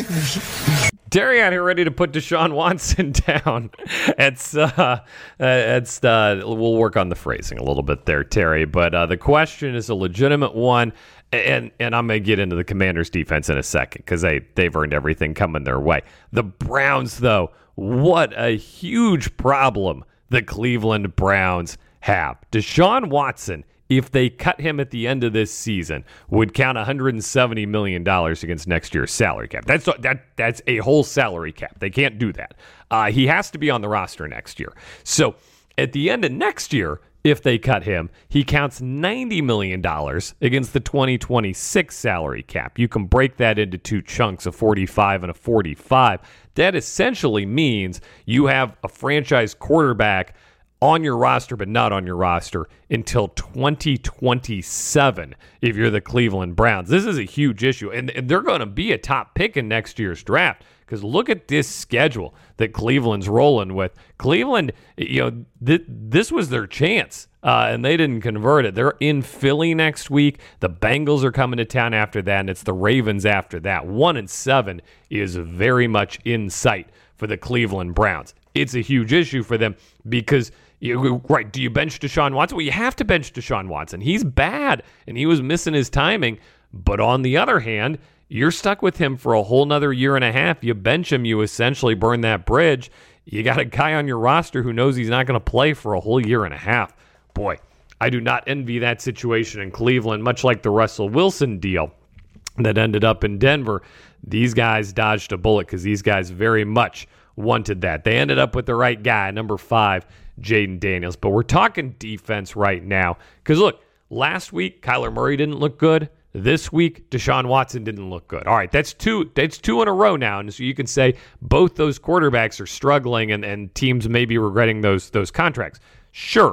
Speaker 6: Terry out here ready to put Deshaun Watson down. It's, uh, it's, uh, we'll work on the phrasing a little bit there, Terry. But uh, the question is a legitimate one, and and I'm going to get into the Commanders' defense in a second because they, they've earned everything coming their way. The Browns, though, what a huge problem the Cleveland Browns have. Deshaun Watson, if they cut him at the end of this season, would count one hundred seventy million dollars against next year's salary cap. That's that that's a whole salary cap. They can't do that. Uh, he has to be on the roster next year. So at the end of next year, if they cut him, he counts ninety million dollars against the twenty twenty-six salary cap. You can break that into two chunks, a forty-five and a forty-five. That essentially means you have a franchise quarterback on your roster, but not on your roster until twenty twenty-seven if you're the Cleveland Browns. This is a huge issue, and, and they're going to be a top pick in next year's draft because look at this schedule that Cleveland's rolling with. Cleveland, you know, th- this was their chance, uh, and they didn't convert it. They're in Philly next week. The Bengals are coming to town after that, and it's the Ravens after that. One and seven is very much in sight for the Cleveland Browns. It's a huge issue for them because You, right, do you bench Deshaun Watson? Well, you have to bench Deshaun Watson. He's bad, and he was missing his timing. But on the other hand, you're stuck with him for a whole nother year and a half. You bench him, you essentially burn that bridge. You got a guy on your roster who knows he's not going to play for a whole year and a half. Boy, I do not envy that situation in Cleveland, much like the Russell Wilson deal that ended up in Denver. These guys dodged a bullet because these guys very much wanted that. They ended up with the right guy, number five, Jaden Daniels. But we're talking defense right now. Because, look, last week, Kyler Murray didn't look good. This week, Deshaun Watson didn't look good. All right, that's two That's two in a row now. And so you can say both those quarterbacks are struggling and, and teams may be regretting those, those contracts. Sure,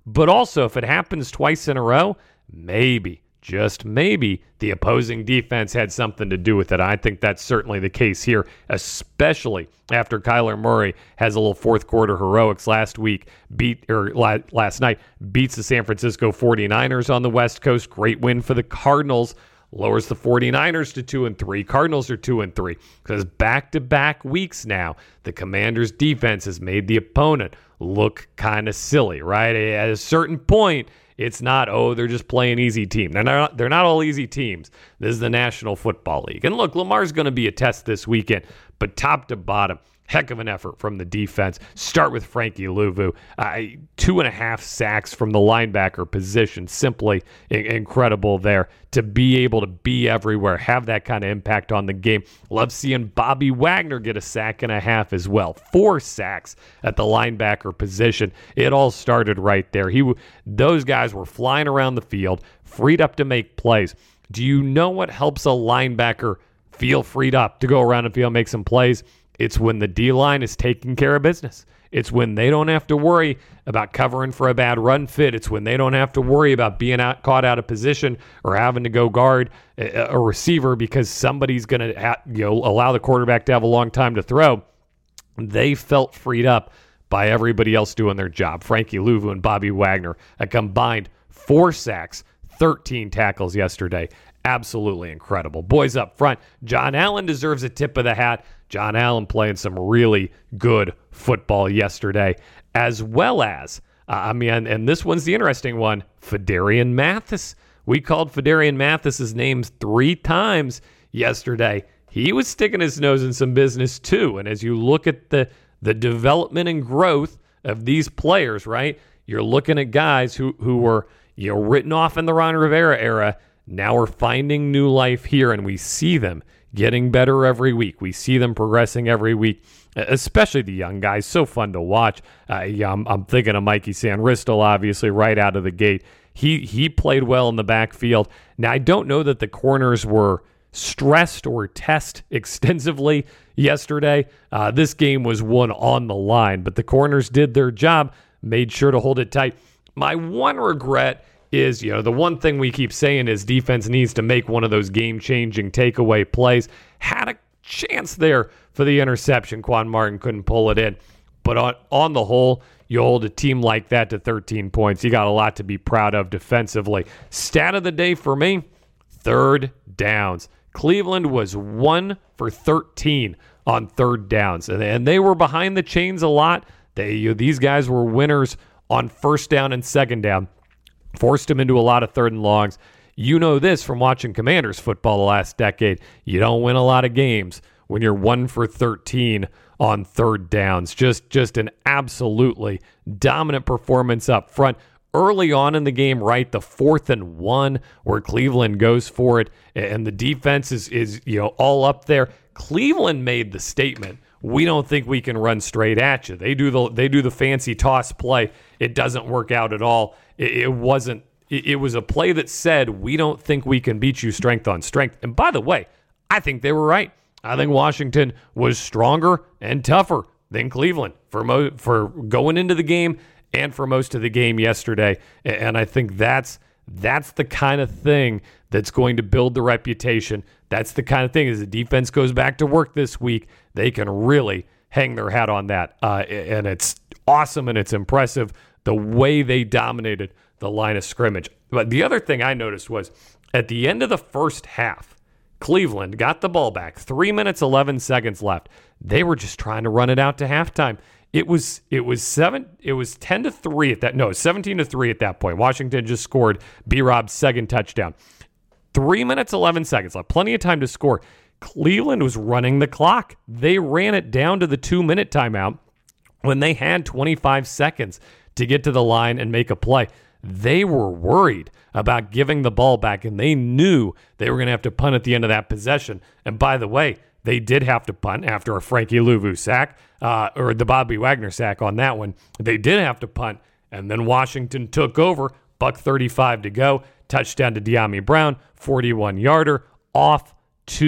Speaker 6: But also, if it happens twice in a row, maybe, just maybe, the opposing defense had something to do with it. I think that's certainly the case here, especially after Kyler Murray has a little fourth quarter heroics last week, beat or last night, beats the San Francisco forty-niners on the West Coast. Great win for the Cardinals. Lowers the forty-niners to two and three. Cardinals are two and three because back-to-back weeks now, the Commanders' defense has made the opponent look kind of silly, right? At a certain point, it's not, oh, they're just playing easy team. They're not, they're not all easy teams. This is the National Football League. And look, Lamar's going to be a test this weekend, but top to bottom, heck of an effort from the defense. Start with Frankie Luvu. Uh, two and a half sacks from the linebacker position. Simply I- incredible there to be able to be everywhere, have that kind of impact on the game. Love seeing Bobby Wagner get a sack and a half as well. Four sacks at the linebacker position. It all started right there. He, w- Those guys were flying around the field, freed up to make plays. Do you know what helps a linebacker feel freed up to go around and field, make some plays? It's when the D-line is taking care of business. It's when they don't have to worry about covering for a bad run fit. It's when they don't have to worry about being out, caught out of position or having to go guard a, a receiver because somebody's going to ha- you know, allow the quarterback to have a long time to throw. They felt freed up by everybody else doing their job. Frankie Luvu and Bobby Wagner, a combined four sacks, thirteen tackles yesterday. Absolutely incredible. Boys up front, John Allen deserves a tip of the hat. John Allen playing some really good football yesterday, as well as, uh, I mean, and this one's the interesting one, Phidarian Mathis. We called Phidarian Mathis's names three times yesterday. He was sticking his nose in some business too. And as you look at the, the development and growth of these players, right, you're looking at guys who, who were, you know, written off in the Ron Rivera era. Now we're finding new life here, and we see them getting better every week. We see them progressing every week, especially the young guys. So fun to watch. Uh, yeah, I'm, I'm thinking of Mikey Sanristel, obviously, right out of the gate. He he played well in the backfield. Now, I don't know that the corners were stressed or tested extensively yesterday. Uh, this game was won on the line, but the corners did their job, made sure to hold it tight. My one regret is, you know, the one thing we keep saying is defense needs to make one of those game-changing takeaway plays. Had a chance there for the interception. Quan Martin couldn't pull it in. But on, on the whole, you hold a team like that to thirteen points. You got a lot to be proud of defensively. Stat of the day for me, third downs. Cleveland was one for thirteen on third downs. And, and they were behind the chains a lot. They, you know, these guys were winners on first down and second down. Forced him into a lot of third and longs. You know this from watching Commanders football the last decade. You don't win a lot of games when you're one for thirteen on third downs. Just, just an absolutely dominant performance up front. Early on in the game, right, the fourth and one where Cleveland goes for it, and the defense is, is you know, all up there. Cleveland made the statement, we don't think we can run straight at you. They do the they do the fancy toss play. It doesn't work out at all. It, it wasn't. It, it was a play that said, we don't think we can beat you strength on strength. And by the way, I think they were right. I think Washington was stronger and tougher than Cleveland for mo- for going into the game and for most of the game yesterday. And I think that's that's the kind of thing that's going to build the reputation. That's the kind of thing, as the defense goes back to work this week, they can really hang their hat on that. Uh, and it's awesome and it's impressive the way they dominated the line of scrimmage. But the other thing I noticed was at the end of the first half, Cleveland got the ball back. Three minutes, eleven seconds left. They were just trying to run it out to halftime. It was it was seven. It was ten to three at that. No, seventeen to three at that point. Washington just scored B-Rob's second touchdown. Three minutes, eleven seconds left. Plenty of time to score. Cleveland was running the clock. They ran it down to the two-minute timeout when they had twenty-five seconds to get to the line and make a play. They were worried about giving the ball back, and they knew they were going to have to punt at the end of that possession. And by the way, they did have to punt after a Frankie Luvu sack, uh, or the Bobby Wagner sack on that one. They did have to punt, and then Washington took over. Buck thirty-five to go. Touchdown to De'Ami Brown, forty-one-yarder, off to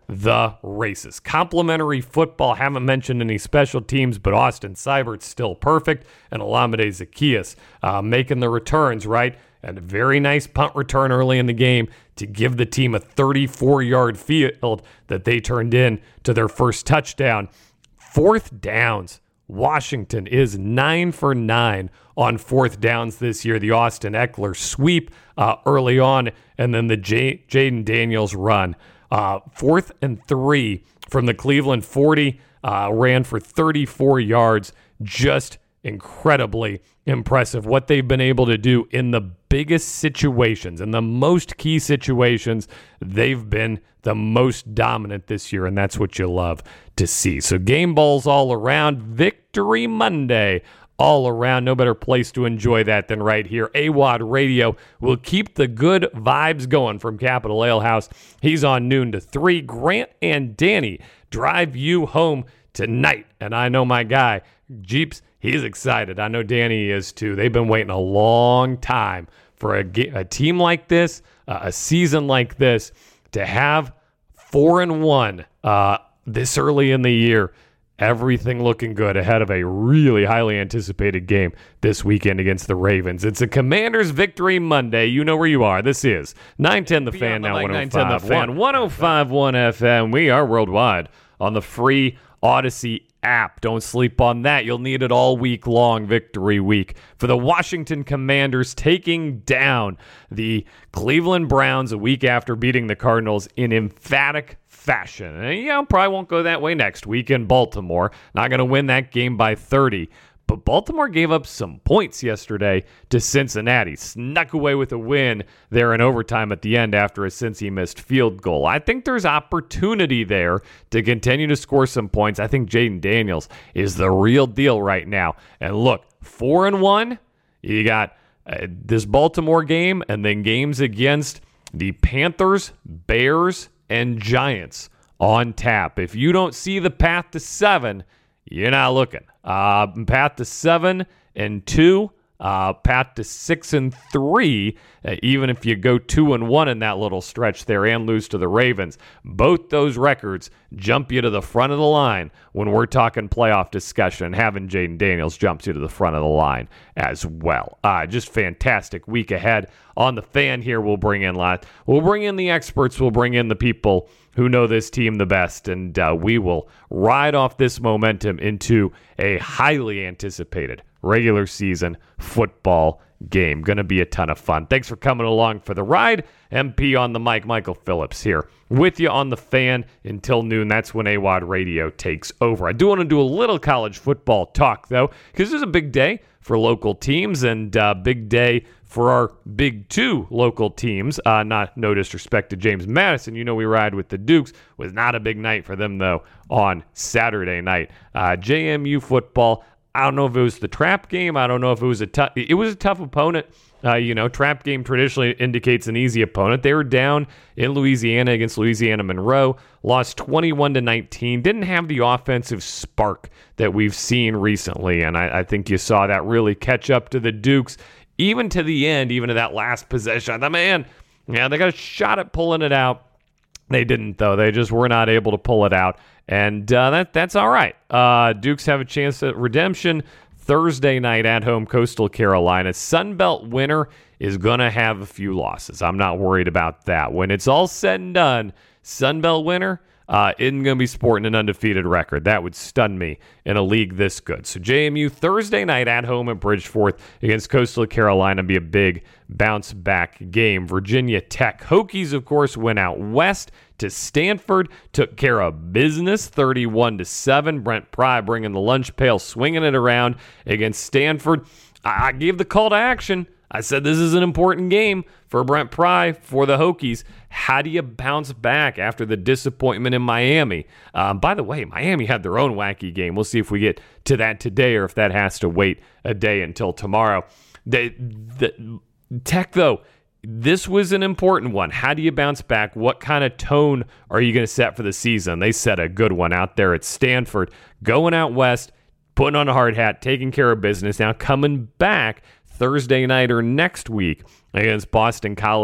Speaker 6: the races. Complimentary football. Haven't mentioned any special teams, but Austin Seibert's still perfect, and Olamide Zaccheaus uh, making the returns, right? And a very nice punt return early in the game to give the team a thirty-four-yard field that they turned in to their first touchdown. Fourth downs. Washington is nine for nine on fourth downs this year. The Austin Eckler sweep uh, early on, and then the J- Jaden Daniels run. Uh, fourth and three from the Cleveland forty, uh, ran for thirty-four yards. Just incredibly impressive what they've been able to do in the biggest situations, in the most key situations. They've been the most dominant this year, and that's what you love to see. So game balls all around. Victory Monday all around. No better place to enjoy that than right here. A W O D Radio will keep the good vibes going from Capitol Ale House. He's on noon to three. Grant and Danny drive you home tonight. And I know my guy, Jeeps, he's excited. I know Danny is too. They've been waiting a long time for a, a team like this, uh, a season like this, to have four and one uh, this early in the year. Everything looking good ahead of a really highly anticipated game this weekend against the Ravens. It's a Commanders Victory Monday. You know where you are. This is nine ten The Fan, now one oh five point one. one oh five point one F M. We are worldwide on the free Odyssey app. Don't sleep on that. You'll need it all week long, Victory Week, for the Washington Commanders taking down the Cleveland Browns a week after beating the Cardinals in emphatic fashion. And, you know, probably won't go that way next week in Baltimore. Not going to win that game by thirty. But Baltimore gave up some points yesterday to Cincinnati. Snuck away with a win there in overtime at the end after a Cincy missed field goal. I think there's opportunity there to continue to score some points. I think Jaden Daniels is the real deal right now. And look, four and one, you got uh, this Baltimore game and then games against the Panthers, Bears, and Giants on tap. If you don't see the path to seven, you're not looking. Uh, path to seven and two, uh, path to six and three. Uh, even if you go two and one in that little stretch there and lose to the Ravens, both those records jump you to the front of the line when we're talking playoff discussion. Having Jaden Daniels jumps you to the front of the line as well. Uh, just fantastic week ahead on the Fan here. We'll bring in lot. We'll bring in the experts. We'll bring in the people who know this team the best, and uh, we will ride off this momentum into a highly anticipated regular season football game. Going to be a ton of fun. Thanks for coming along for the ride. M P on the mic, Michael Phillips here with you on the Fan until noon. That's when A W O D Radio takes over. I do want to do a little college football talk, though, because there's a big day for local teams and uh, big day for our big two local teams. Uh, not no disrespect to James Madison. You know we ride with the Dukes. Was not a big night for them, though, on Saturday night. Uh, J M U football, I don't know if it was the trap game. I don't know if it was a tough. It was a tough opponent. Uh, you know, trap game traditionally indicates an easy opponent. They were down in Louisiana against Louisiana Monroe, lost twenty-one to nineteen. Didn't have the offensive spark that we've seen recently, and I, I think you saw that really catch up to the Dukes, even to the end, even to that last possession. I thought, man, yeah, they got a shot at pulling it out. They didn't, though. They just were not able to pull it out. And uh, that that's all right. Uh, Dukes have a chance at redemption Thursday night at home, Coastal Carolina. Sunbelt winner is going to have a few losses. I'm not worried about that. When it's all said and done, Sunbelt winner uh, isn't going to be sporting an undefeated record. That would stun me in a league this good. So J M U Thursday night at home at Bridgeforth against Coastal Carolina be a big bounce back game. Virginia Tech Hokies, of course, went out west to Stanford, took care of business thirty-one to seven. Brent Pry bringing the lunch pail, swinging it around against Stanford. I gave the call to action. I said this is an important game for Brent Pry, for the Hokies. How do you bounce back after the disappointment in Miami? Um, by the way, Miami had their own wacky game. We'll see if we get to that today or if that has to wait a day until tomorrow. The, the Tech, though, this was an important one. How do you bounce back? What kind of tone are you going to set for the season? They set a good one out there at Stanford, going out west, putting on a hard hat, taking care of business. Now coming back Thursday night or next week against Boston College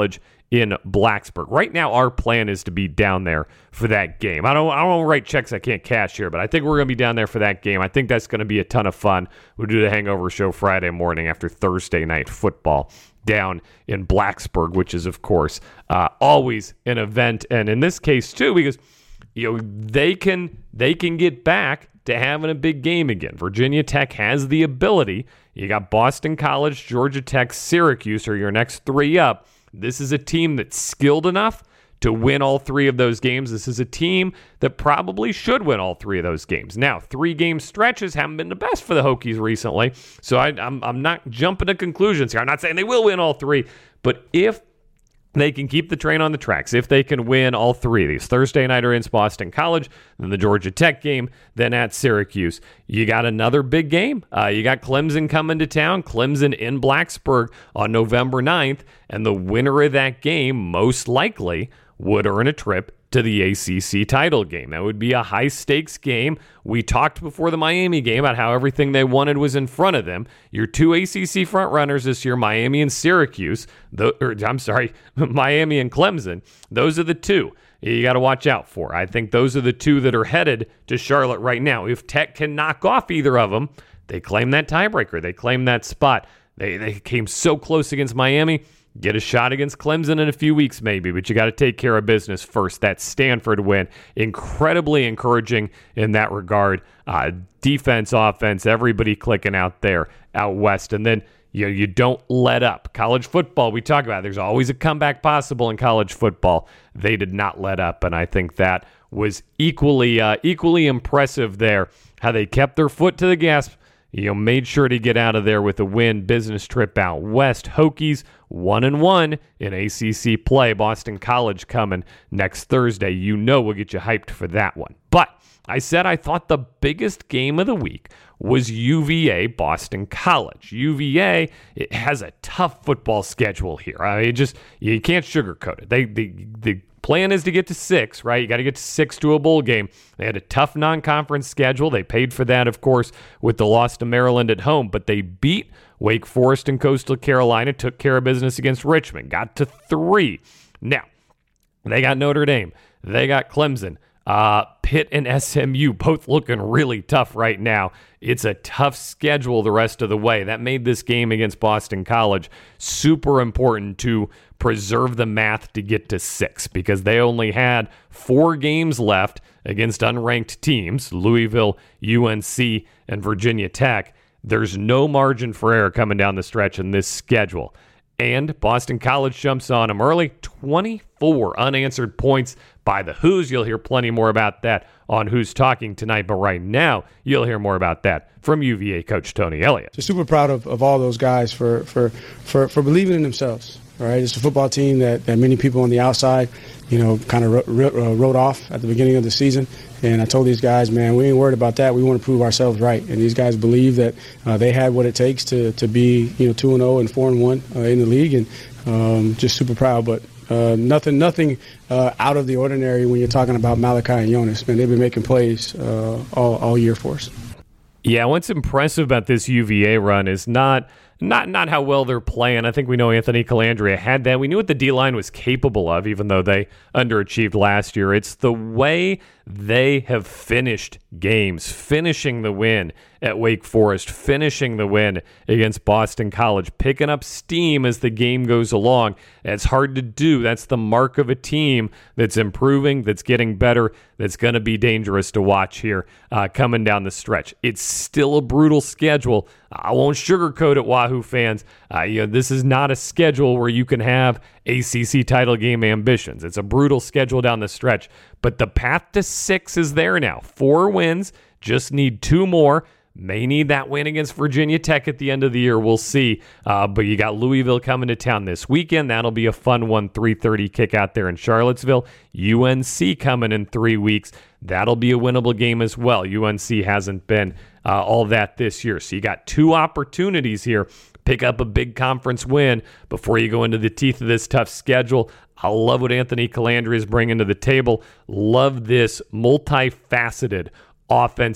Speaker 6: in Blacksburg. Right now, our plan is to be down there for that game. I don't I don't want to write checks I can't cash here, but I think we're going to be down there for that game. I think that's going to be a ton of fun. We'll do the Hangover Show Friday morning after Thursday night football down in Blacksburg, which is, of course, uh, always an event. And in this case, too, because you know they can they can get back to having a big game again. Virginia Tech has the ability. You got Boston College, Georgia Tech, Syracuse are your next three up. This is a team that's skilled enough to win all three of those games. This is a team that probably should win all three of those games. Now, three-game stretches haven't been the best for the Hokies recently, so I, I'm, I'm not jumping to conclusions here. I'm not saying they will win all three, but if they can keep the train on the tracks, if they can win all three of these, Thursday night against Boston College, then the Georgia Tech game, then at Syracuse, you got another big game. Uh, you got Clemson coming to town, Clemson in Blacksburg on November ninth, and the winner of that game most likely would earn a trip to the A C C title game. That would be a high-stakes game. We talked before the Miami game about how everything they wanted was in front of them. Your two A C C front-runners this year, Miami and Syracuse, the, or, I'm sorry, Miami and Clemson, those are the two you got to watch out for. I think those are the two that are headed to Charlotte right now. If Tech can knock off either of them, they claim that tiebreaker. They claim that spot. They, they came so close against Miami. Get a shot against Clemson in a few weeks maybe, but you got to take care of business first. That Stanford win, incredibly encouraging in that regard. Uh, defense, offense, everybody clicking out there out west. And then you know, you don't let up. College football, we talk about it. There's always a comeback possible in college football. They did not let up, and I think that was equally uh, equally impressive there, how they kept their foot to the gas. You know, made sure to get out of there with a win. Business trip out west. Hokies one and one in A C C play. Boston College coming next Thursday. You know we'll get you hyped for that one. But I said I thought the biggest game of the week was U V A Boston College. U V A, it has a tough football schedule here. I mean, it just you can't sugarcoat it. They the the plan is to get to six, right? You got to get to six to a bowl game. They had a tough non-conference schedule. They paid for that, of course, with the loss to Maryland at home, but they beat Wake Forest and Coastal Carolina, took care of business against Richmond, got to three. Now, they got Notre Dame. They got Clemson. Uh, Pitt and S M U both looking really tough right now. It's a tough schedule the rest of the way. That made this game against Boston College super important to preserve the math to get to six because they only had four games left against unranked teams, Louisville, U N C, and Virginia Tech. There's no margin for error coming down the stretch in this schedule. And Boston College jumps on them early. twenty-four unanswered points by the Who's. You'll hear plenty more about that on Who's Talking tonight. But right now, you'll hear more about that from U V A coach Tony Elliott.
Speaker 5: Just super proud of, of all those guys for, for, for, for believing in themselves. All right, it's a football team that, that many people on the outside, you know, kind of wrote, wrote off at the beginning of the season. And I told these guys, man, we ain't worried about that. We want to prove ourselves right. And these guys believe that uh, they had what it takes to, to be, you know, two and oh and four and one uh, in the league. And um, just super proud. But uh, nothing nothing uh, out of the ordinary when you're talking about Malachi and Jonas. Man, they've been making plays uh, all, all year for us.
Speaker 6: Yeah, what's impressive about this U V A run is not not not how well they're playing. I think we know Anthony Calandria had that. We knew what the D-line was capable of, even though they underachieved last year. It's the way they have finished games, finishing the win at Wake Forest, finishing the win against Boston College, picking up steam as the game goes along. It's hard to do. That's the mark of a team that's improving, that's getting better, that's going to be dangerous to watch here uh, coming down the stretch. It's still a brutal schedule. I won't sugarcoat it, Wahoo fans. Uh, you know, this is not a schedule where you can have A C C title game ambitions. It's a brutal schedule down the stretch, but the path to six is there now. Four wins, just need two more. May need that win against Virginia Tech at the end of the year. We'll see. Uh, but you got Louisville coming to town this weekend. That'll be a fun one. three thirty kick out there in Charlottesville. U N C coming in three weeks. That'll be a winnable game as well. U N C hasn't been uh, all that this year. So you got two opportunities here. Pick up a big conference win before you go into the teeth of this tough schedule. I love what Anthony Calandria is bringing to the table. Love this multifaceted offensive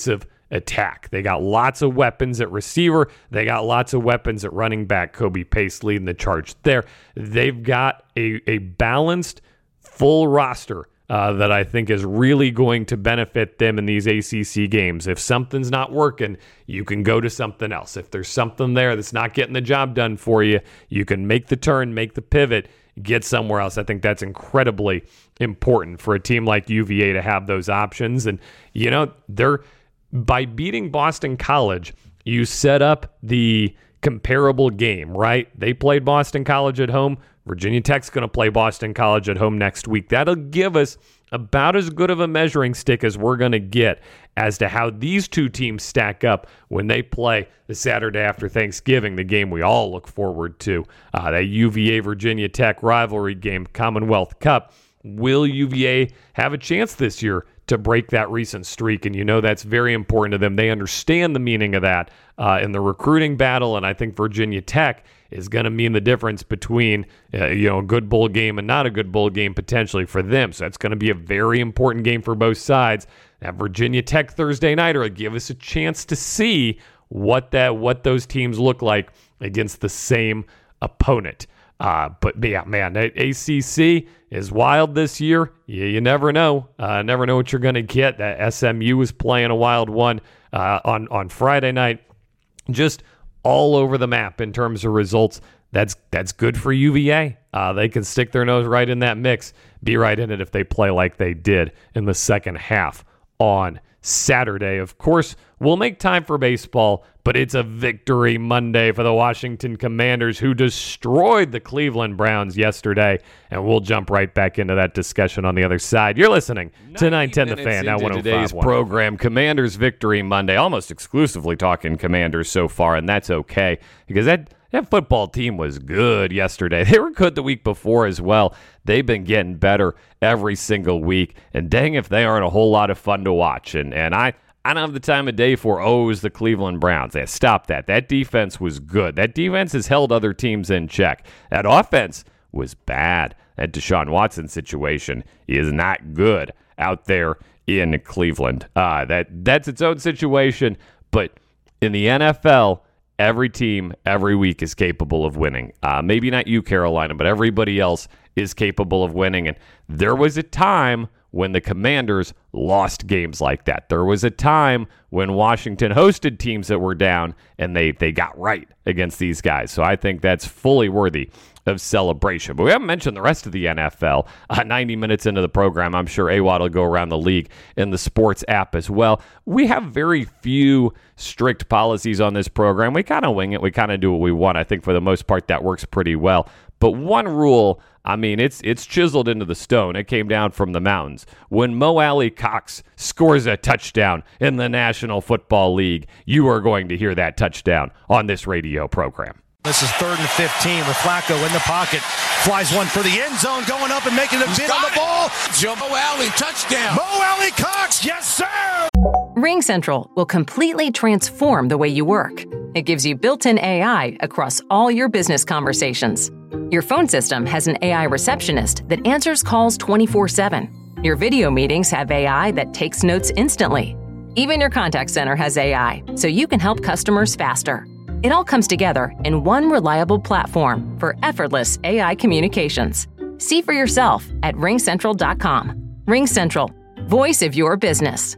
Speaker 6: attack. They got lots of weapons at receiver. They got lots of weapons at running back. Kobe Pace leading the charge there. They've got a, a balanced, full roster uh, that I think is really going to benefit them in these A C C games. If something's not working, you can go to something else. If there's something there that's not getting the job done for you, you can make the turn, make the pivot, get somewhere else. I think that's incredibly important for a team like U V A to have those options. And, you know, they're by beating Boston College, you set up the comparable game, right? They played Boston College at home. Virginia Tech's going to play Boston College at home next week. That'll give us about as good of a measuring stick as we're going to get as to how these two teams stack up when they play the Saturday after Thanksgiving, the game we all look forward to, uh, that U V A-Virginia Tech rivalry game, Commonwealth Cup. Will U V A have a chance this year to break that recent streak? And you know that's very important to them. They understand the meaning of that uh, in the recruiting battle, and I think Virginia Tech is going to mean the difference between uh, you know a good bowl game and not a good bowl game potentially for them. So that's going to be a very important game for both sides. That Virginia Tech Thursday nighter will give us a chance to see what that what those teams look like against the same opponent. Uh, but yeah, man, A C C is wild this year. You, you never know. Uh, never know what you're going to get. That S M U is playing a wild one uh, on, on Friday night. Just all over the map in terms of results. That's that's good for U V A. Uh, they can stick their nose right in that mix, be right in it if they play like they did in the second half on Saturday. Of course, we'll make time for baseball, but it's a victory Monday for the Washington Commanders, who destroyed the Cleveland Browns yesterday, and we'll jump right back into that discussion on the other side. You're listening to nine ten The Fan, now one oh five point one. Today's program, Commanders Victory Monday, almost exclusively talking Commanders so far, and that's okay, because that That football team was good yesterday. They were good the week before as well. They've been getting better every single week. And dang if they aren't a whole lot of fun to watch. And and I, I don't have the time of day for, oh, it was the Cleveland Browns. Yeah, stop that. That defense was good. That defense has held other teams in check. That offense was bad. That Deshaun Watson situation is not good out there in Cleveland. Uh, that that's its own situation. But in the N F L, every team, every week is capable of winning. Uh, maybe not you, Carolina, but everybody else is capable of winning. And there was a time when the Commanders lost games like that. There was a time when Washington hosted teams that were down, and they, they got right against these guys. So I think that's fully worthy of celebration. But we haven't mentioned the rest of the N F L. Uh, ninety minutes into the program, I'm sure A W O D will go around the league in the sports app as well. We have very few strict policies on this program. We kind of wing it. We kind of do what we want. I think for the most part that works pretty well. But one rule, I mean, it's it's chiseled into the stone. It came down from the mountains. When Mo Alley Cox scores a touchdown in the National Football League, you are going to hear that touchdown on this radio program.
Speaker 8: This is third and fifteen with Flacco in the pocket. Flies one for the end zone, going up and making a bid on the ball. Joe Mo Alley, touchdown. Mo Alley Cox, yes, sir.
Speaker 1: Ring Central will completely transform the way you work. It gives you built-in A I across all your business conversations. Your phone system has an A I receptionist that answers calls twenty-four seven. Your video meetings have A I that takes notes instantly. Even your contact center has A I, so you can help customers faster. It all comes together in one reliable platform for effortless A I communications. See for yourself at ring central dot com. Ring Central, voice of your business.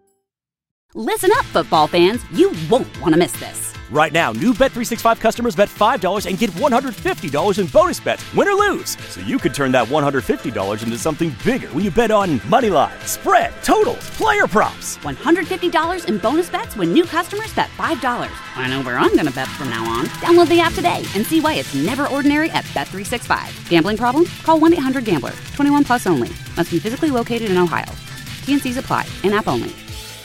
Speaker 2: Listen up, football fans. You won't want to miss this.
Speaker 3: Right now, new Bet three sixty-five customers bet five dollars and get one hundred fifty dollars in bonus bets, win or lose. So you could turn that one hundred fifty dollars into something bigger when you bet on money line, spread, totals, player props.
Speaker 2: one hundred fifty dollars in bonus bets when new customers bet five dollars. I know where I'm going to bet from now on. Download the app today and see why it's never ordinary at Bet three sixty-five. Gambling problem? Call one eight hundred gambler. twenty-one plus only. Must be physically located in Ohio. T and C's apply. In-app only.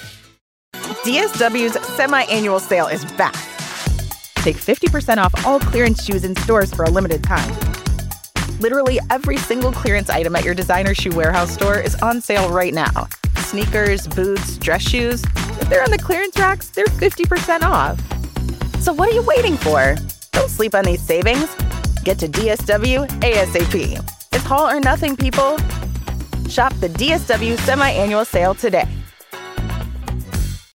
Speaker 15: D S W's semi-annual sale is back. Take fifty percent off all clearance shoes in stores for a limited time. Literally every single clearance item at your designer shoe warehouse store is on sale right now. Sneakers, boots, dress shoes. If they're on the clearance racks, they're fifty percent off. So what are you waiting for? Don't sleep on these savings. Get to D S W ASAP. It's haul or nothing, people. Shop the D S W semi-annual sale today.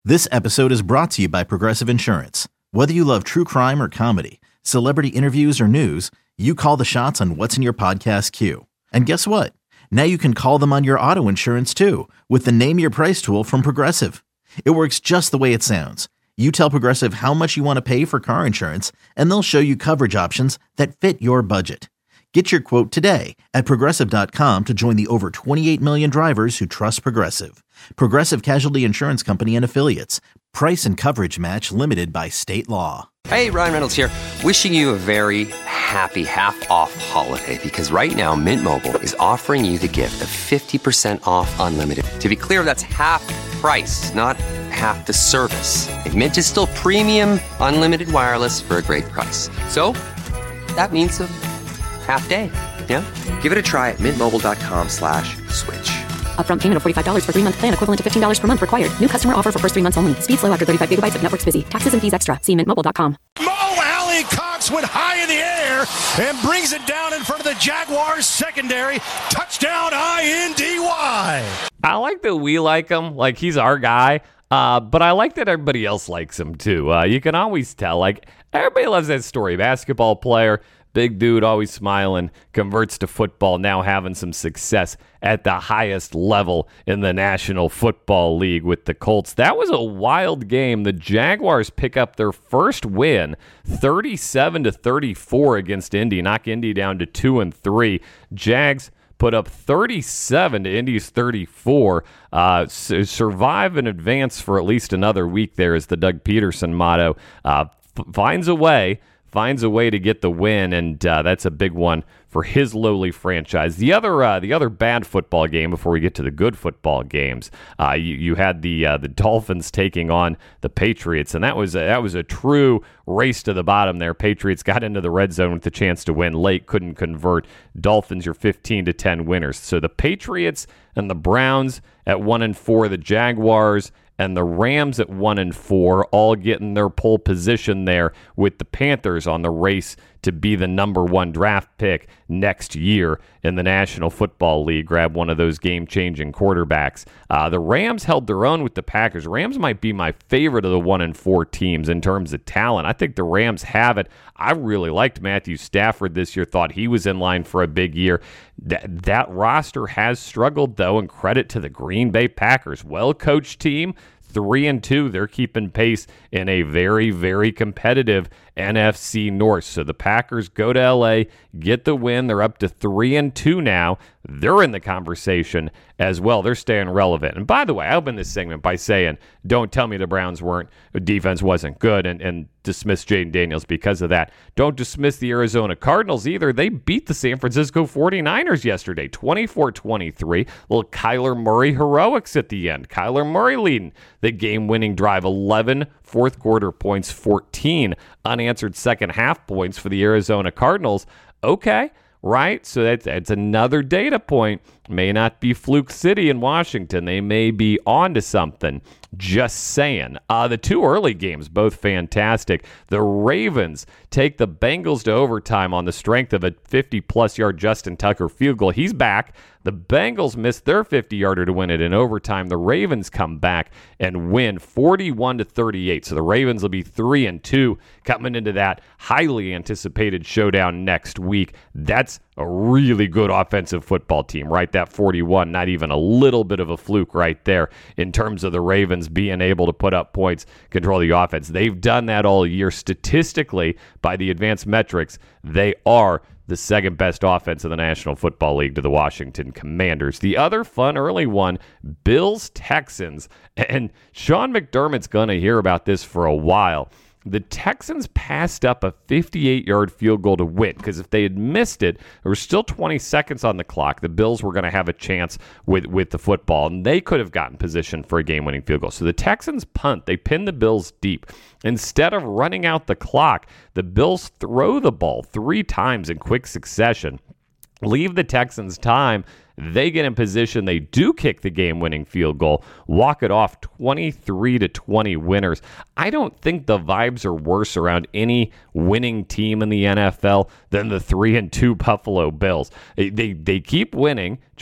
Speaker 4: This episode is brought to you by Progressive Insurance. Whether you love true crime or comedy, celebrity interviews or news, you call the shots on what's in your podcast queue. And guess what? Now you can call them on your auto insurance too with the Name Your Price tool from Progressive. It works just the way it sounds. You tell Progressive how much you want to pay for car insurance, and they'll show you coverage options that fit your budget. Get your quote today at Progressive dot com to join the over twenty-eight million drivers who trust Progressive. Progressive Casualty Insurance Company and Affiliates. Price and coverage match limited by state law.
Speaker 16: Hey, Ryan Reynolds here. Wishing you a very happy half-off holiday because right now Mint Mobile is offering you the gift of fifty percent off unlimited. To be clear, that's half price, not half the service. And Mint is still premium unlimited wireless for a great price. So that means a half day. Yeah? Give it a try at mintmobile.com slash switch.
Speaker 17: Upfront payment of forty-five dollars for three-month plan equivalent to fifteen dollars per month required. New customer offer for first three months only. Speed slow after thirty-five gigabytes if network's busy. Taxes and fees extra. See mint mobile dot com.
Speaker 8: Mo Alley Cox went high in the air and brings it down in front of the Jaguars secondary. Touchdown I N D Y.
Speaker 6: I like that we like him. Like, he's our guy. Uh, but I like that everybody else likes him, too. Uh, you can always tell. Like, everybody loves that story. Basketball player, big dude, always smiling, converts to football, now having some success at the highest level in the National Football League with the Colts. That was a wild game. The Jaguars pick up their first win, thirty-seven to thirty-four against Indy, knock Indy down to two and three. Jags put up thirty-seven to Indy's thirty-four. Uh, su- survive and advance for at least another week there is the Doug Peterson motto. Uh, f- finds a way. Finds a way to get the win, and uh, that's a big one for his lowly franchise. The other, uh, the other bad football game before we get to the good football games, uh, you, you had the uh, the Dolphins taking on the Patriots, and that was a, that was a true race to the bottom there. Patriots got into the red zone with the chance to win late, couldn't convert. Dolphins, your fifteen to ten winners. So the Patriots and the Browns at one and four, the Jaguars and the Rams at one and four, all getting their pole position there with the Panthers on the race to be the number one draft pick next year in the National Football League. Grab one of those game-changing quarterbacks. Uh, the Rams held their own with the Packers. Rams might be my favorite of the one and four teams in terms of talent. I think the Rams have it. I really liked Matthew Stafford this year. Thought he was in line for a big year. Th- that roster has struggled, though, and credit to the Green Bay Packers. Well-coached team. Three and two, they're keeping pace in a very, very competitive N F C North. So the Packers go to L A, get the win. They're up to three and two now. They're in the conversation as well. They're staying relevant. And by the way, I opened this segment by saying, don't tell me the Browns weren't, defense wasn't good, and, and dismiss Jaden Daniels because of that. Don't dismiss the Arizona Cardinals either. They beat the San Francisco forty-niners yesterday, twenty-four twenty-three. Little Kyler Murray heroics at the end. Kyler Murray leading the game-winning drive, eleven fourth quarter points, fourteen unanswered second half points for the Arizona Cardinals. Okay. Right? So that's, that's another data point. May not be Fluke City in Washington. They may be on to something. Just saying. Uh, the two early games, both fantastic. The Ravens take the Bengals to overtime on the strength of a fifty-plus yard Justin Tucker field goal. He's back. The Bengals missed their fifty-yarder to win it in overtime. The Ravens come back and win forty-one to thirty-eight. So the Ravens will be three and two coming into that highly anticipated showdown next week. That's a really good offensive football team, right? That forty-one, not even a little bit of a fluke right there in terms of the Ravens being able to put up points, control the offense. They've done that all year. Statistically, by the advanced metrics, they are the second best offense in the National Football League to the Washington Commanders. The other fun early one, Bills-Texans. And Sean McDermott's going to hear about this for a while. The Texans passed up a fifty-eight yard field goal to win because if they had missed it, there was still twenty seconds on the clock. The Bills were going to have a chance with, with the football, and they could have gotten position for a game-winning field goal. So the Texans punt. They pin the Bills deep. Instead of running out the clock, the Bills throw the ball three times in quick succession, leave the Texans time. They get in position. They do kick the game-winning field goal, walk it off twenty-three to twenty winners. I don't think the vibes are worse around any winning team in the N F L than the three and two Buffalo Bills. They, they, they keep winning.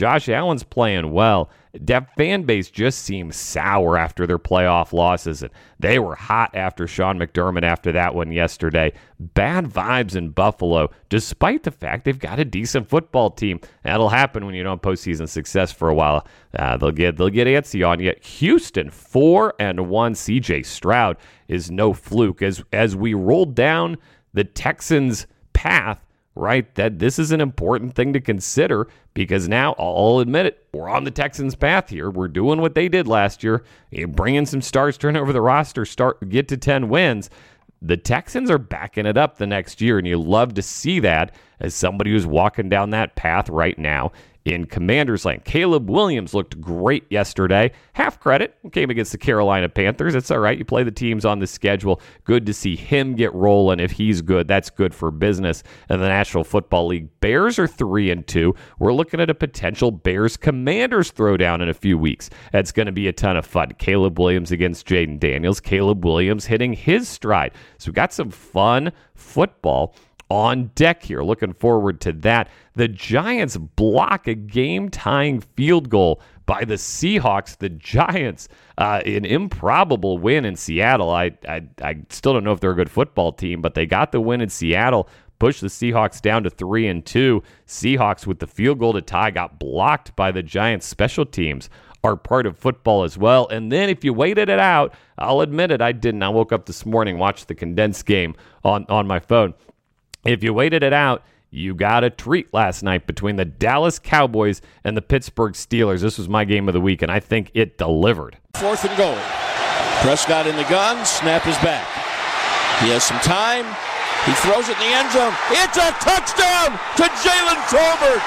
Speaker 6: Josh Allen's playing well. That fan base just seems sour after their playoff losses, and they were hot after Sean McDermott after that one yesterday. Bad vibes in Buffalo, despite the fact they've got a decent football team. That'll happen when you don't have postseason success for a while. Uh, they'll get they'll get antsy on you. Houston four and one. C J Stroud is no fluke. As as we roll down the Texans' path, right, that this is an important thing to consider, because now I'll admit it, we're on the Texans' path here. We're doing what they did last year, bringing some stars, turn over the roster, start get to ten wins. The Texans are backing it up the next year, and you love to see that as somebody who's walking down that path right now in Commanders land. Caleb Williams looked great yesterday. Half credit, came against the Carolina Panthers. It's all right. You play the teams on the schedule. Good to see him get rolling. If he's good, that's good for business. And the National Football League, Bears are three and two. We're looking at a potential Bears Commanders throwdown in a few weeks. That's going to be a ton of fun. Caleb Williams against Jaden Daniels. Caleb Williams hitting his stride. So we've got some fun football on deck here. Looking forward to that. The Giants block a game-tying field goal by the Seahawks. The Giants, uh, an improbable win in Seattle. I, I I still don't know if they're a good football team, but they got the win in Seattle, pushed the Seahawks down to three and two. Seahawks with the field goal to tie got blocked by the Giants. Special teams are part of football as well. And then if you waited it out, I'll admit it, I didn't. I woke up this morning, watched the condensed game on, on my phone. If you waited it out, you got a treat last night between the Dallas Cowboys and the Pittsburgh Steelers. This was my game of the week, and I think it delivered.
Speaker 7: Fourth and goal. Prescott in the gun. Snap is back. He has some time. He throws it in the end zone. It's a touchdown to Jalen Tolbert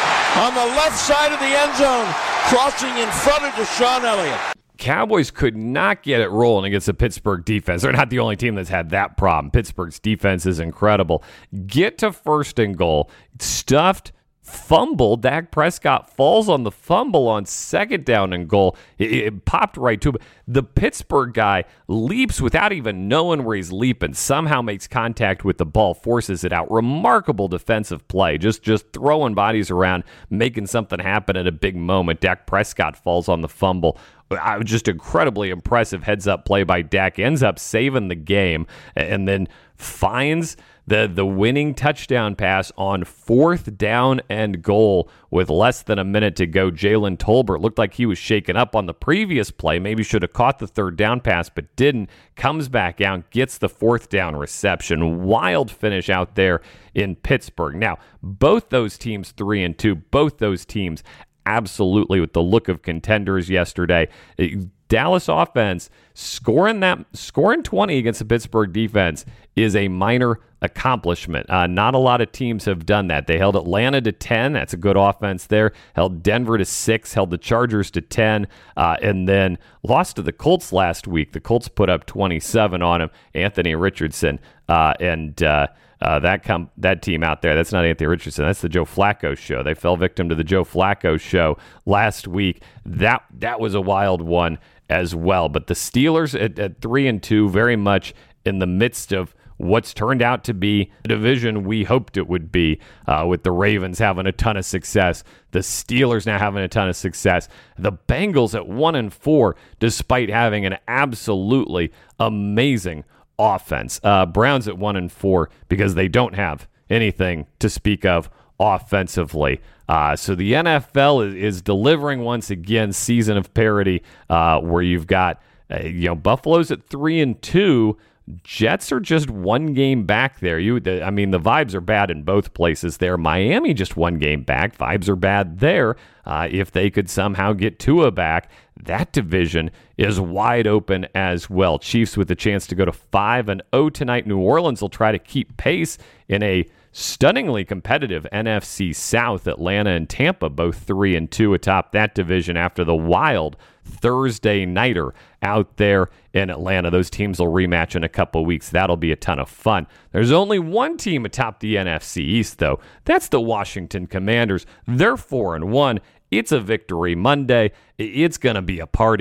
Speaker 7: on the left side of the end zone, crossing in front of Deshaun Elliott.
Speaker 6: Cowboys could not get it rolling against the Pittsburgh defense. They're not the only team that's had that problem. Pittsburgh's defense is incredible. Get to first and goal. Stuffed, fumble. Dak Prescott falls on the fumble on second down and goal. It, it popped right to him. The Pittsburgh guy leaps without even knowing where he's leaping. Somehow makes contact with the ball, forces it out. Remarkable defensive play. Just, just throwing bodies around, making something happen at a big moment. Dak Prescott falls on the fumble. I was just incredibly impressive heads-up play by Dak. Ends up saving the game and then finds the, the winning touchdown pass on fourth down and goal with less than a minute to go. Jalen Tolbert looked like he was shaken up on the previous play. Maybe should have caught the third down pass, but didn't. Comes back out, gets the fourth down reception. Wild finish out there in Pittsburgh. Now, both those teams three and two. Both those teams absolutely with the look of contenders yesterday. Dallas offense scoring that scoring twenty against the Pittsburgh defense is a minor accomplishment. Uh, not a lot of teams have done that. They held Atlanta to ten. That's a good offense there. Held Denver to six. Held the Chargers to ten. Uh, and then lost to the Colts last week. The Colts put up twenty-seven on them. Anthony Richardson uh, and uh, Uh, that com- that team out there, that's not Anthony Richardson. That's the Joe Flacco show. They fell victim to the Joe Flacco show last week. That that was a wild one as well. But the Steelers at, at three and two, very much in the midst of what's turned out to be a division we hoped it would be, uh, with the Ravens having a ton of success, the Steelers now having a ton of success, the Bengals at one and four, despite having an absolutely amazing offense. Uh, Browns at one and four because they don't have anything to speak of offensively. Uh, so the N F L is, is delivering once again, season of parity, uh, where you've got uh, you know Buffalo's at three and two. Jets are just one game back there. You, the, I mean, the vibes are bad in both places there. Miami just one game back. Vibes are bad there. Uh, if they could somehow get Tua back, that division is wide open as well. Chiefs with a chance to go to five and oh tonight. New Orleans will try to keep pace in a stunningly competitive N F C South. Atlanta and Tampa both three and two atop that division after the wild Thursday nighter out there in Atlanta. Those teams will rematch in a couple weeks. That'll be a ton of fun. There's only one team atop the N F C East, though. That's the Washington Commanders. They're four and one. It's a victory Monday. It's going to be a party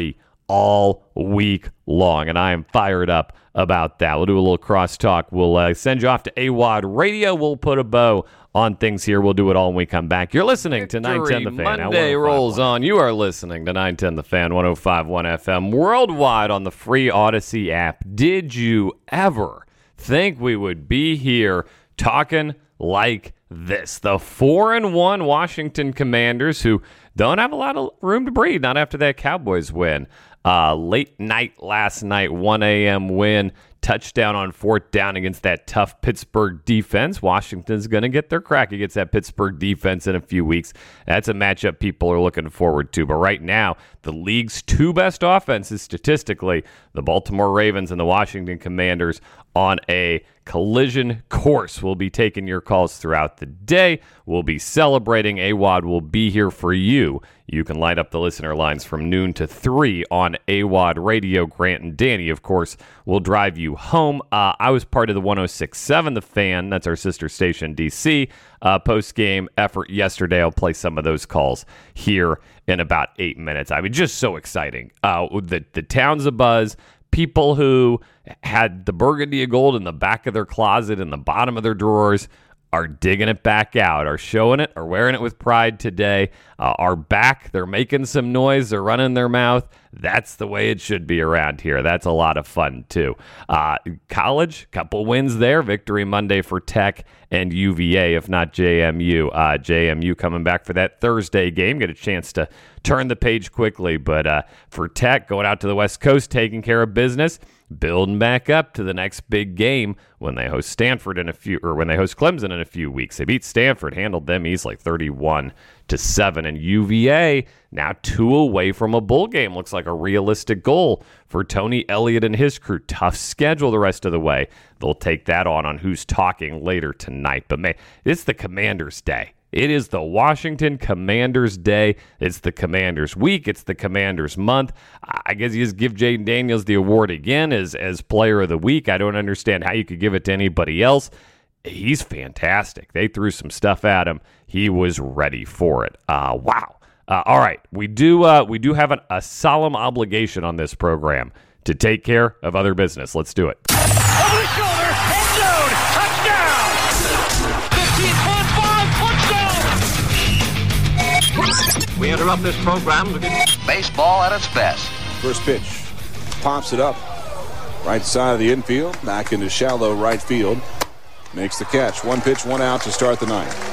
Speaker 6: all week long, and I am fired up about that. We'll do a little crosstalk. We'll uh, send you off to A W O D Radio. We'll put a bow on things here. We'll do it all when we come back. You're listening to nine ten The Fan. Monday rolls on. You are listening to nine ten The Fan, one oh five point one F M, worldwide on the free Odyssey app. Did you ever think we would be here talking like this? The four and one Washington Commanders, who don't have a lot of room to breathe, not after that Cowboys win. Uh, late night last night, one a.m. win, touchdown on fourth down against that tough Pittsburgh defense. Washington's going to get their crack against that Pittsburgh defense in a few weeks. That's a matchup people are looking forward to. But right now, the league's two best offenses statistically, the Baltimore Ravens and the Washington Commanders, on a collision course. We'll be taking your calls throughout the day. We'll be celebrating. A W O D will be here for you. You can light up the listener lines from noon to three on A W O D Radio. Grant and Danny, of course, will drive you home. Uh, I was part of the one oh six point seven The Fan. That's our sister station, D C. Uh, post-game effort yesterday. I'll play some of those calls here in about eight minutes. I mean, just so exciting. Uh, the, the town's abuzz. People who had the burgundy of gold in the back of their closet, in the bottom of their drawers, are digging it back out, are showing it, are wearing it with pride today, uh, are back. They're making some noise. They're running their mouth. That's the way it should be around here. That's a lot of fun, too. Uh, college, couple wins there. Victory Monday for Tech and U V A, if not J M U. Uh, J M U coming back for that Thursday game. Get a chance to turn the page quickly. But uh, for Tech, going out to the West Coast, taking care of business, building back up to the next big game when they host Stanford in a few, or when they host Clemson in a few weeks. They beat Stanford, handled them easily, thirty-one to seven, and U V A now two away from a bowl game. Looks like a realistic goal for Tony Elliott and his crew. Tough schedule the rest of the way. They'll take that on on Who's Talking later tonight. But man, it's the Commanders' day. It is the Washington Commanders Day. It's the Commanders Week. It's the Commanders Month. I guess you just give Jayden Daniels the award again as, as Player of the Week. I don't understand how you could give it to anybody else. He's fantastic. They threw some stuff at him. He was ready for it. Uh, wow. Uh, all right. We do uh, we do have an, a solemn obligation on this program to take care of other business. Let's do it.
Speaker 8: Over the shoulder, end zone, touchdown! fifteen point five, touchdown!
Speaker 9: We interrupt this program to get baseball at its best.
Speaker 10: First pitch, pops it up, right side of the infield, back into shallow right field, makes the catch. One pitch, one out to start the ninth.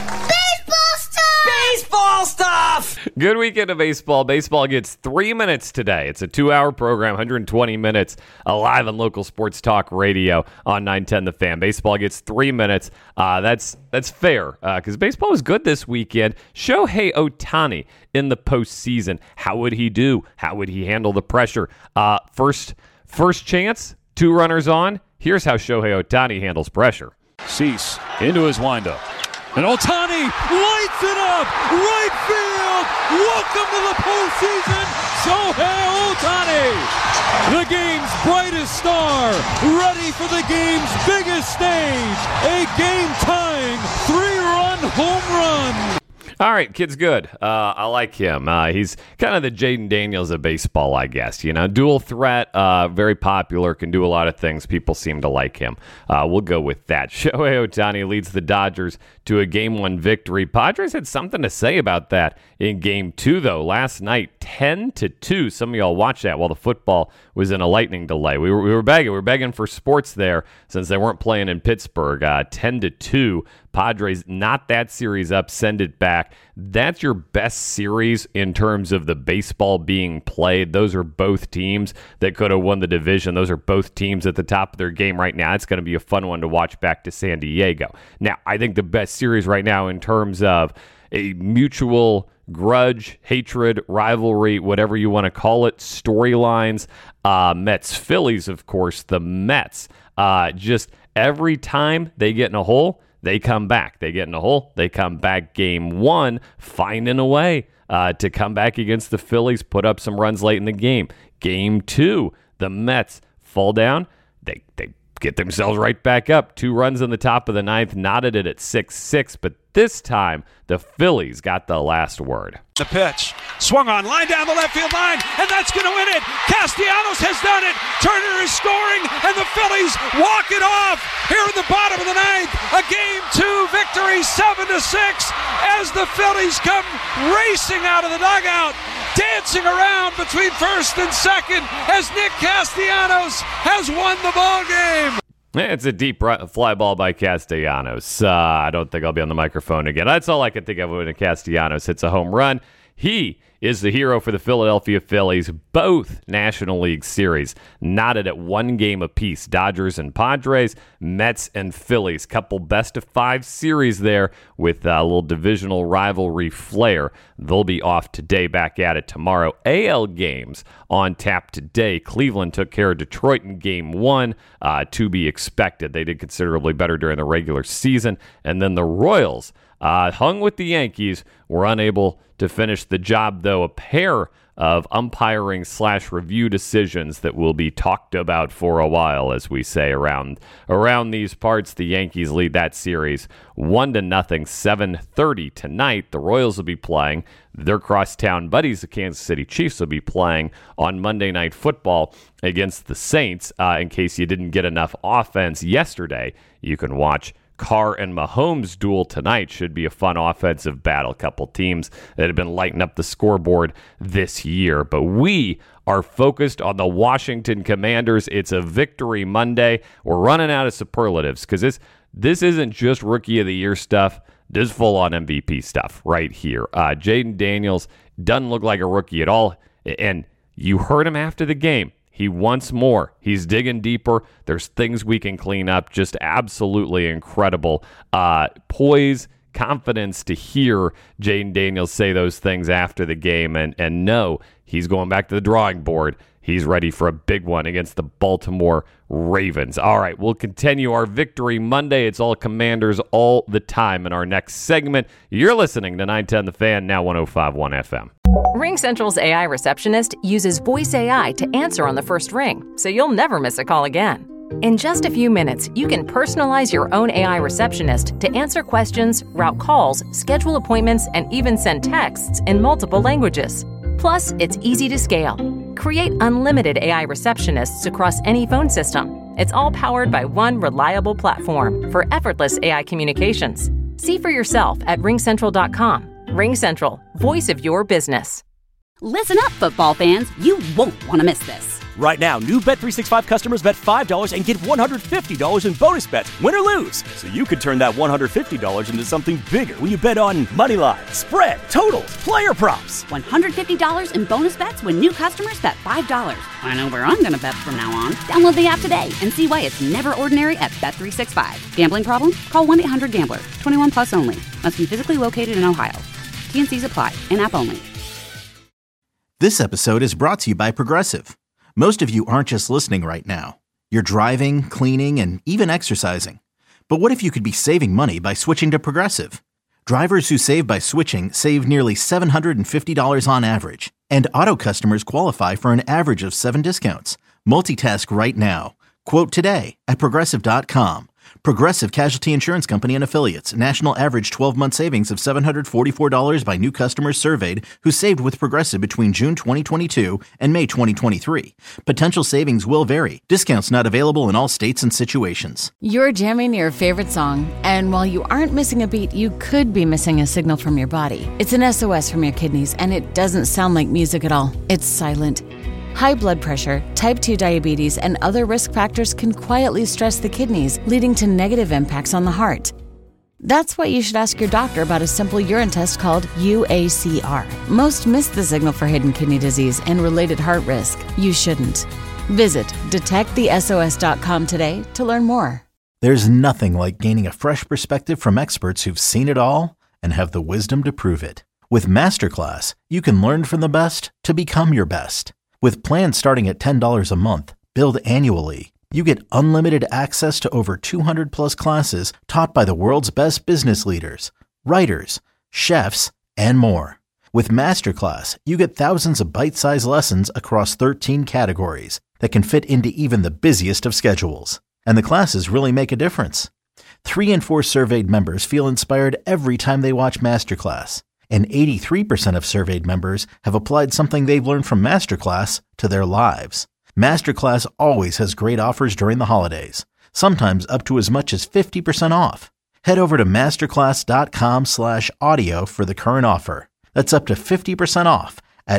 Speaker 6: Baseball stuff! Good weekend of baseball. Baseball gets three minutes today. It's a two-hour program, one hundred twenty minutes, alive on local sports talk radio on nine ten The Fan. Baseball gets three minutes. Uh, that's that's fair because uh, baseball was good this weekend. Shohei Ohtani in the postseason. How would he do? How would he handle the pressure? Uh, first, first chance, two runners on. Here's how Shohei Ohtani handles pressure.
Speaker 12: Cease into his windup. And Ohtani lights it up! Right field! Welcome to the postseason, Shohei Ohtani! The game's brightest star, ready for the game's biggest stage! A game-tying three-run home run!
Speaker 6: All right, kid's good. Uh, I like him. Uh, he's kind of the Jayden Daniels of baseball, I guess. You know, dual threat, uh, very popular, can do a lot of things. People seem to like him. Uh, we'll go with that. Shohei Ohtani leads the Dodgers to a game one victory. Padres had something to say about that in game two, though. Last night, ten to two. Some of y'all watched that while the football was in a lightning delay. We were we were begging. We were begging for sports there since they weren't playing in Pittsburgh. Uh, ten to two. Padres knot that series up, send it back. That's your best series in terms of the baseball being played. Those are both teams that could have won the division. Those are both teams at the top of their game right now. It's going to be a fun one to watch back to San Diego. Now, I think the best series right now in terms of a mutual grudge, hatred, rivalry, whatever you want to call it, storylines, uh, Mets-Phillies, of course, the Mets. Uh, just every time they get in a hole, they come back. They get in a hole. They come back. Game one, finding a way uh, to come back against the Phillies, put up some runs late in the game. Game two, the Mets fall down. They they get themselves right back up. Two runs in the top of the ninth, knotted it at six six, but this time, the Phillies got the last word.
Speaker 8: The pitch. Swung on, line down the left field line, and that's going to win it. Castellanos has done it. Turner is scoring, and the Phillies walk it off here in the bottom of the ninth. A game two victory, seven to six, as the Phillies come racing out of the dugout, dancing around between first and second as Nick Castellanos has won the ball game.
Speaker 6: It's a deep fly ball by Castellanos. Uh, I don't think I'll be on the microphone again. That's all I can think of when Castellanos hits a home run. He is the hero for the Philadelphia Phillies, both National League series, knotted at one game apiece. Dodgers and Padres, Mets and Phillies. Couple best of five series there with a little divisional rivalry flair. They'll be off today, back at it tomorrow. A L games on tap today. Cleveland took care of Detroit in game one, uh, to be expected. They did considerably better during the regular season. And then the Royals uh, hung with the Yankees, were unable to finish the job, though. A pair of umpiring slash review decisions that will be talked about for a while, as we say around around these parts. The Yankees lead that series one to nothing, seven thirty tonight. The Royals will be playing their crosstown buddies. The Kansas City Chiefs will be playing on Monday Night Football against the Saints. Uh, in case you didn't get enough offense yesterday, you can watch Carr and Mahomes duel tonight. Should be a fun offensive battle. Couple teams that have been lighting up the scoreboard this year. But we are focused on the Washington Commanders. It's a victory Monday. We're running out of superlatives because this this isn't just Rookie of the Year stuff. This is full-on M V P stuff right here. Uh, Jaden Daniels doesn't look like a rookie at all. And you heard him after the game. He wants more. He's digging deeper. There's things we can clean up. Just absolutely incredible. Uh, poise, confidence to hear Jaden Daniels say those things after the game and, and know he's going back to the drawing board. He's ready for a big one against the Baltimore Ravens. All right, we'll continue our Victory Monday. It's all Commanders all the time in our next segment. You're listening to nine ten The Fan, now one oh five point one F M.
Speaker 1: RingCentral's A I receptionist uses voice A I to answer on the first ring, so you'll never miss a call again. In just a few minutes, you can personalize your own A I receptionist to answer questions, route calls, schedule appointments, and even send texts in multiple languages. Plus, it's easy to scale. Create unlimited A I receptionists across any phone system. It's all powered by one reliable platform for effortless A I communications. See for yourself at ring central dot com. RingCentral, voice of your business.
Speaker 2: Listen up, football fans. You won't want to miss this.
Speaker 3: Right now, new Bet three sixty-five customers bet five dollars and get one hundred fifty dollars in bonus bets, win or lose. So you could turn that one hundred fifty dollars into something bigger when you bet on money line, spread, totals, player props.
Speaker 2: one hundred fifty dollars in bonus bets when new customers bet five dollars. I know where I'm going to bet from now on. Download the app today and see why it's never ordinary at Bet three sixty-five. Gambling problem? Call one eight hundred gambler. twenty-one plus only. Must be physically located in Ohio. T and C's apply. In-app only.
Speaker 4: This episode is brought to you by Progressive. Most of you aren't just listening right now. You're driving, cleaning, and even exercising. But what if you could be saving money by switching to Progressive? Drivers who save by switching save nearly seven hundred fifty dollars on average. And auto customers qualify for an average of seven discounts. Multitask right now. Quote today at Progressive dot com. Progressive Casualty Insurance Company and Affiliates. National average twelve-month savings of seven hundred forty-four dollars by new customers surveyed who saved with Progressive between June twenty twenty-two and May twenty twenty-three. Potential savings will vary. Discounts not available in all states and situations.
Speaker 11: You're jamming your favorite song, and while you aren't missing a beat, you could be missing a signal from your body. It's an S O S from your kidneys, and it doesn't sound like music at all. It's silent. High blood pressure, type two diabetes, and other risk factors can quietly stress the kidneys, leading to negative impacts on the heart. That's why you should ask your doctor about a simple urine test called U A C R. Most miss the signal for hidden kidney disease and related heart risk. You shouldn't. Visit detect the S O S dot com today to learn more.
Speaker 4: There's nothing like gaining a fresh perspective from experts who've seen it all and have the wisdom to prove it. With Masterclass, you can learn from the best to become your best. With plans starting at ten dollars a month, billed annually, you get unlimited access to over two hundred plus classes taught by the world's best business leaders, writers, chefs, and more. With Masterclass, you get thousands of bite-sized lessons across thirteen categories that can fit into even the busiest of schedules. And the classes really make a difference. Three in four surveyed members feel inspired every time they watch Masterclass. And eighty-three percent of surveyed members have applied something they've learned from Masterclass to their lives. Masterclass always has great offers during the holidays, sometimes up to as much as fifty percent off. Head over to masterclass.com slash audio for the current offer. That's up to fifty percent off at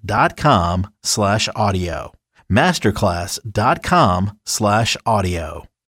Speaker 4: masterclass.com slash audio. Masterclass.com slash audio.